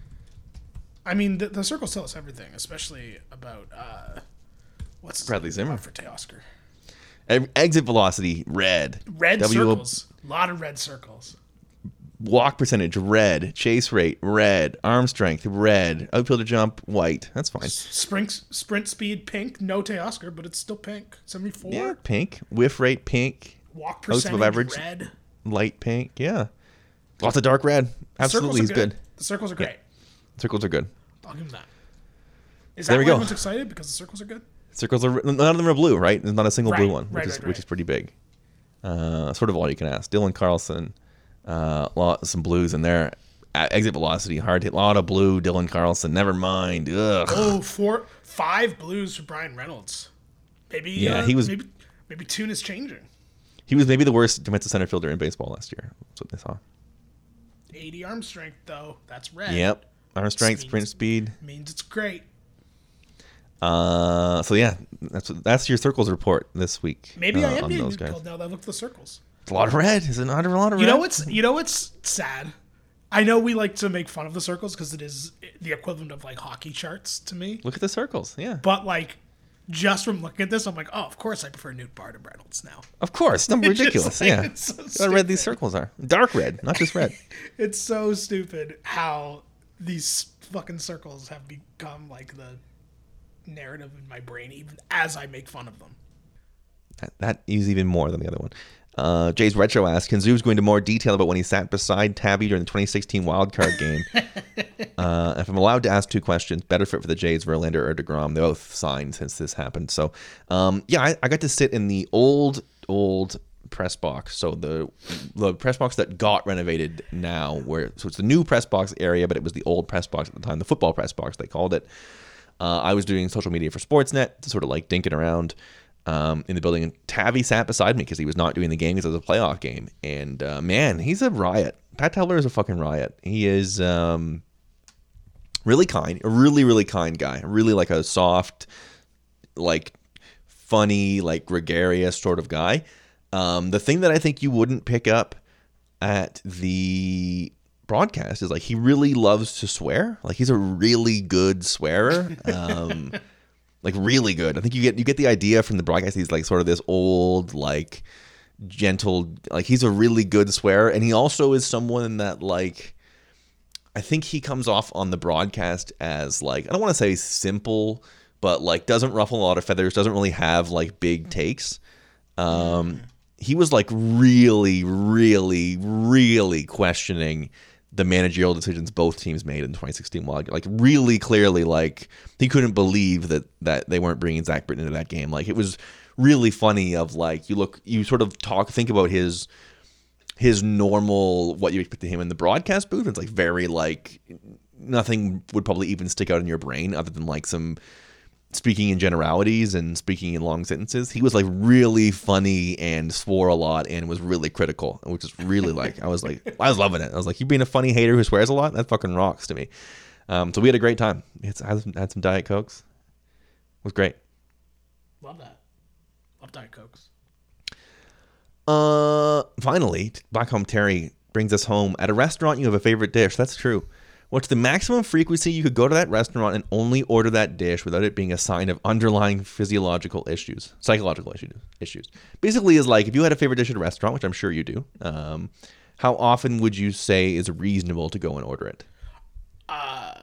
I mean, the, the circles tell us everything, especially about uh, what's his Bradley name? Zimmer. for Teoscar. Ev- Exit velocity red. Red W- circles, a lot of red circles. Walk percentage red. Chase rate red. Arm strength red. Outfielder jump white. That's fine. Sprint sprint speed pink, no Teoscar, but it's still pink. seventy-four. Yeah, pink. Whiff rate pink. Walk Outs percentage above average. red. Light pink. Yeah. Lots of dark red. The circles Absolutely, are he's good. The circles are great. Circles are good. I'll give him that. Is There that we why go. everyone's excited because the circles are good? Circles are none of them are blue, right? There's not a single blue Right, one, which right, is right, which right. is pretty big. Uh, sort of all you can ask. Dylan Carlson, uh, lot some blues in there. A- exit velocity, hard hit, lot of blue. Dylan Carlson, never mind. Ugh. Oh, four, five blues for Brian Reynolds. Maybe. Yeah, uh, he was- Maybe, maybe tune is changing. He was maybe the worst defensive center fielder in baseball last year. That's what they saw. eighty arm strength though. That's red. Yep. Arm strength, Means- sprint speed. Means it's great. Uh, so yeah, that's that's your circles report this week. Maybe uh, I am on being those Newt guys. Pilled now that I look at the circles. It's a lot of red. Is it not a lot of You red? know what's you know what's sad? I know we like to make fun of the circles because it is the equivalent of like hockey charts to me. Look at the circles. Yeah. But like, just from looking at this, I'm like, oh, of course I prefer Newt Bar to Reynolds now. Of course. No, It's just ridiculous. like- yeah. it's so Look how red these stupid. circles are. Dark red, not just red. It's so stupid how these fucking circles have become like the narrative in my brain, even as I make fun of them. That, that is even more than the other one. Uh, Jay's Retro asks, can Zoobs go into more detail about when he sat beside Tabby during the twenty sixteen wildcard game? uh, if I'm allowed to ask two questions, better fit for the Jays, Verlander or DeGrom. They both signed since this happened. So, um, yeah, I, I got to sit in the old, old press box. So the the press box that got renovated now, where so it's the new press box area, but it was the old press box at the time, the football press box they called it. Uh, I was doing social media for Sportsnet, sort of like dinking around um, in the building, and Tavi sat beside me because he was not doing the game because it was a playoff game. And uh, man, he's a riot. Pat Towler is a fucking riot. He is um, really kind, a really really kind guy, really like a soft, like funny, like gregarious sort of guy. Um, the thing that I think you wouldn't pick up at the broadcast is like he really loves to swear. Like he's a really good swearer. Um, like really good. I think you get you get the idea from the broadcast. He's like sort of this old, like gentle, like he's a really good swearer. And he also is someone that like, I think he comes off on the broadcast as like, I don't want to say simple, but like doesn't ruffle a lot of feathers, doesn't really have like big takes. Um, he was like really, really, really questioning the managerial decisions both teams made in twenty sixteen. Like really clearly, like he couldn't believe that that they weren't bringing Zach Britton into that game. Like it was really funny. Of like you look, you sort of talk, think about his his normal what you expect of him in the broadcast booth. It's like very like nothing would probably even stick out in your brain other than like some speaking in generalities and speaking in long sentences. He was like really funny and swore a lot and was really critical, which is really like, I was like, I was loving it. I was like, you being a funny hater who swears a lot? That fucking rocks to me. Um, so we had a great time. It's, I had some Diet Cokes. It was great. Love that. Love Diet Cokes. Uh, finally, Back Home Terry brings us home. At a restaurant, you have a favorite dish. That's true. What's the maximum frequency you could go to that restaurant and only order that dish without it being a sign of underlying physiological issues, psychological issues? Issues basically is like if you had a favorite dish at a restaurant, which I'm sure you do. Um, how often would you say is reasonable to go and order it? Uh,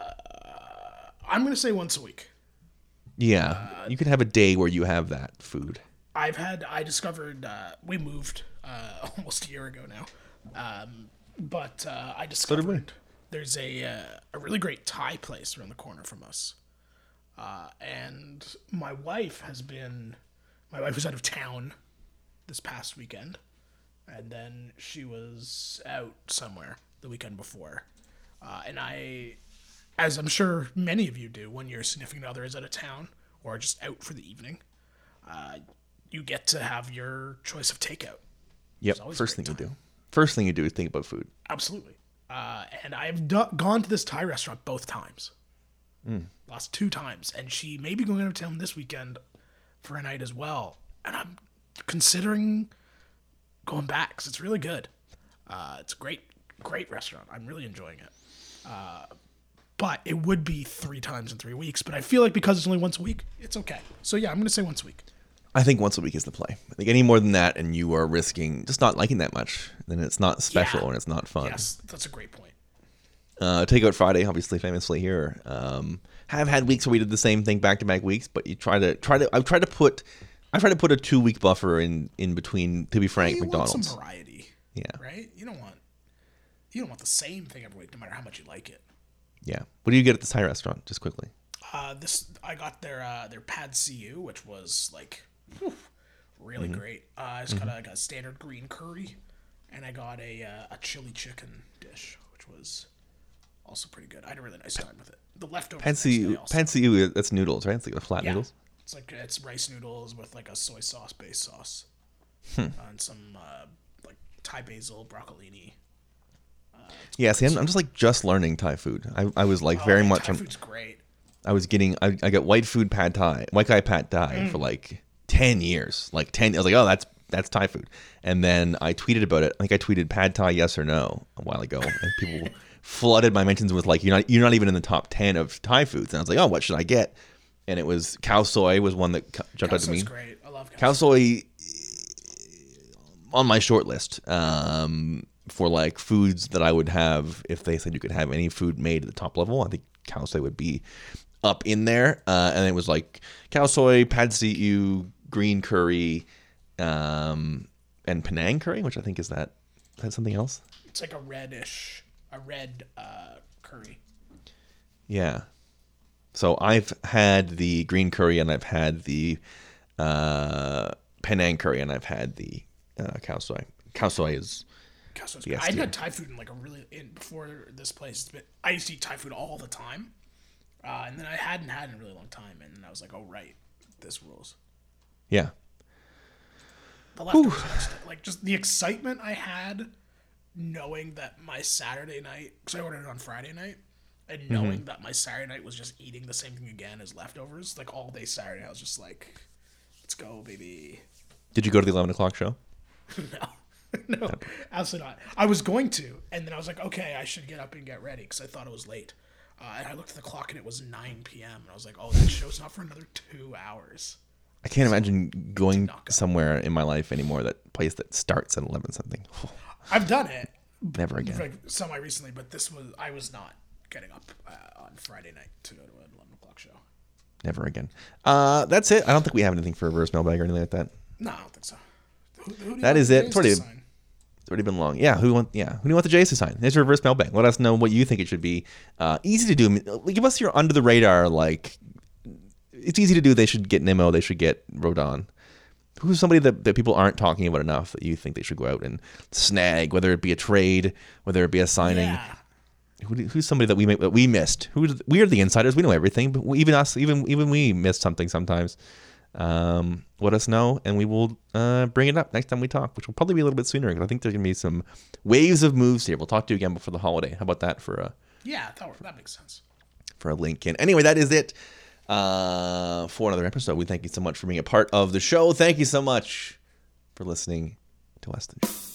I'm gonna say once a week. Yeah, uh, you could have a day where you have that food. I've had. I discovered. Uh, we moved uh, almost a year ago now, um, but uh, I discovered. So did we. There's a uh, a really great Thai place around the corner from us, uh, and my wife has been, my wife was out of town this past weekend, and then she was out somewhere the weekend before, uh, and I, as I'm sure many of you do, when your significant other is out of town or just out for the evening, uh, you get to have your choice of takeout. Yep, first thing time. you do. First thing you do is think about food. Absolutely. Uh, and I've do- gone to this Thai restaurant both times. Mm. Last two times. And she may be going out of town this weekend for a night as well. And I'm considering going back because it's really good. Uh, it's a great, great restaurant. I'm really enjoying it. Uh, but it would be three times in three weeks. But I feel like because it's only once a week, it's okay. So yeah, I'm going to say once a week. I think once a week is the play. I think any more than that and you are risking just not liking that much, then it's not special yeah. and it's not fun. Yes, that's a great point. Uh, Takeout Friday, obviously famously here. Um, have had weeks where we did the same thing back to back weeks, but you try to try to I've tried to put I try to put a two week buffer in, in between, to be frank, you McDonald's. Want some variety. Yeah. Right? You don't want you don't want the same thing every week, no matter how much you like it. Yeah. What do you get at this Thai restaurant, just quickly? Uh, this I got their uh, their Pad See Ew, which was like whew, really mm-hmm. great. Uh, I just mm-hmm. got a, like a standard green curry, and I got a uh, a chili chicken dish, which was also pretty good. I had a really nice time with it. The leftovers. Pad See Ew, Pad See Ew, that's noodles, right? It's like the flat yeah. noodles. It's like it's rice noodles with like a soy sauce based sauce, hmm. uh, and some uh, like Thai basil, broccolini. Uh, yeah, see, I'm, I'm just like just learning Thai food. I I was like oh, very man, much. Thai on, food's great. I was getting I, I got white food pad Thai, white guy pad Thai mm. for like ten years, like ten. I was like, oh, that's that's Thai food, and then I tweeted about it. I think I tweeted pad Thai yes or no a while ago, and people flooded my mentions with like, you're not you're not even in the top ten of Thai foods, and I was like, oh, what should I get? And it was cow soy was one that jumped cow out to me. Great. I love cow, cow soy. On my short list um, for like foods that I would have if they said you could have any food made at the top level. I think cow soy would be up in there, uh, and it was like cow soy, pad see ew, green curry, um, and Penang curry, which I think is that is that something else. It's like a reddish, a red uh, curry. Yeah. So I've had the green curry and I've had the uh, Penang curry and I've had the uh, khao soi. Khao soi is Costco's Yes, good. I'd dude. had Thai food in like a really in before this place. But I used to eat Thai food all the time, uh, and then I hadn't had it in a really long time, and I was like, "Oh right, this rules." yeah. The leftovers, are like just the excitement I had, knowing that my Saturday night, because I ordered it on Friday night, and knowing Mm-hmm. that my Saturday night was just eating the same thing again as leftovers, like all day Saturday, I was just like, "Let's go, baby." Did you go to the eleven o'clock show? No, no, absolutely not. I was going to, and then I was like, okay, I should get up and get ready because I thought it was late. Uh, and I looked at the clock and it was nine p.m. and I was like, oh, that show's not for another two hours. I can't imagine going not go. somewhere in my life anymore that place that starts at eleven something. I've done it, Never again. like semi recently, but this was I was not getting up uh, on Friday night to go to an eleven o'clock show. Never again. Uh, that's it. I don't think we have anything for reverse mailbag or anything like that. No, I don't think so. Who, who do you That want is the it. Jays It's already- to sign? It's already been long. Yeah. Who want? Yeah. Who do you want the Jays to sign? There's a reverse mailbag. Let us know what you think it should be. Uh, easy to do. Give us your under the radar. Like, it's easy to do. They should get Nimmo. They should get Rodon. Who's somebody that, that people aren't talking about enough that you think they should go out and snag? Whether it be a trade, whether it be a signing. Yeah. Who, who's somebody that we may, that we missed? Who we are the insiders. We know everything, but we, even us, even even we missed something sometimes. Um, let us know, and we will uh, bring it up next time we talk, which will probably be a little bit sooner because I think there's gonna be some waves of moves here. We'll talk to you again before the holiday. How about that for a Yeah, that, that makes sense. for a link in? Anyway, that is it uh, for another episode. We thank you so much for being a part of the show. Thank you so much for listening to Weston.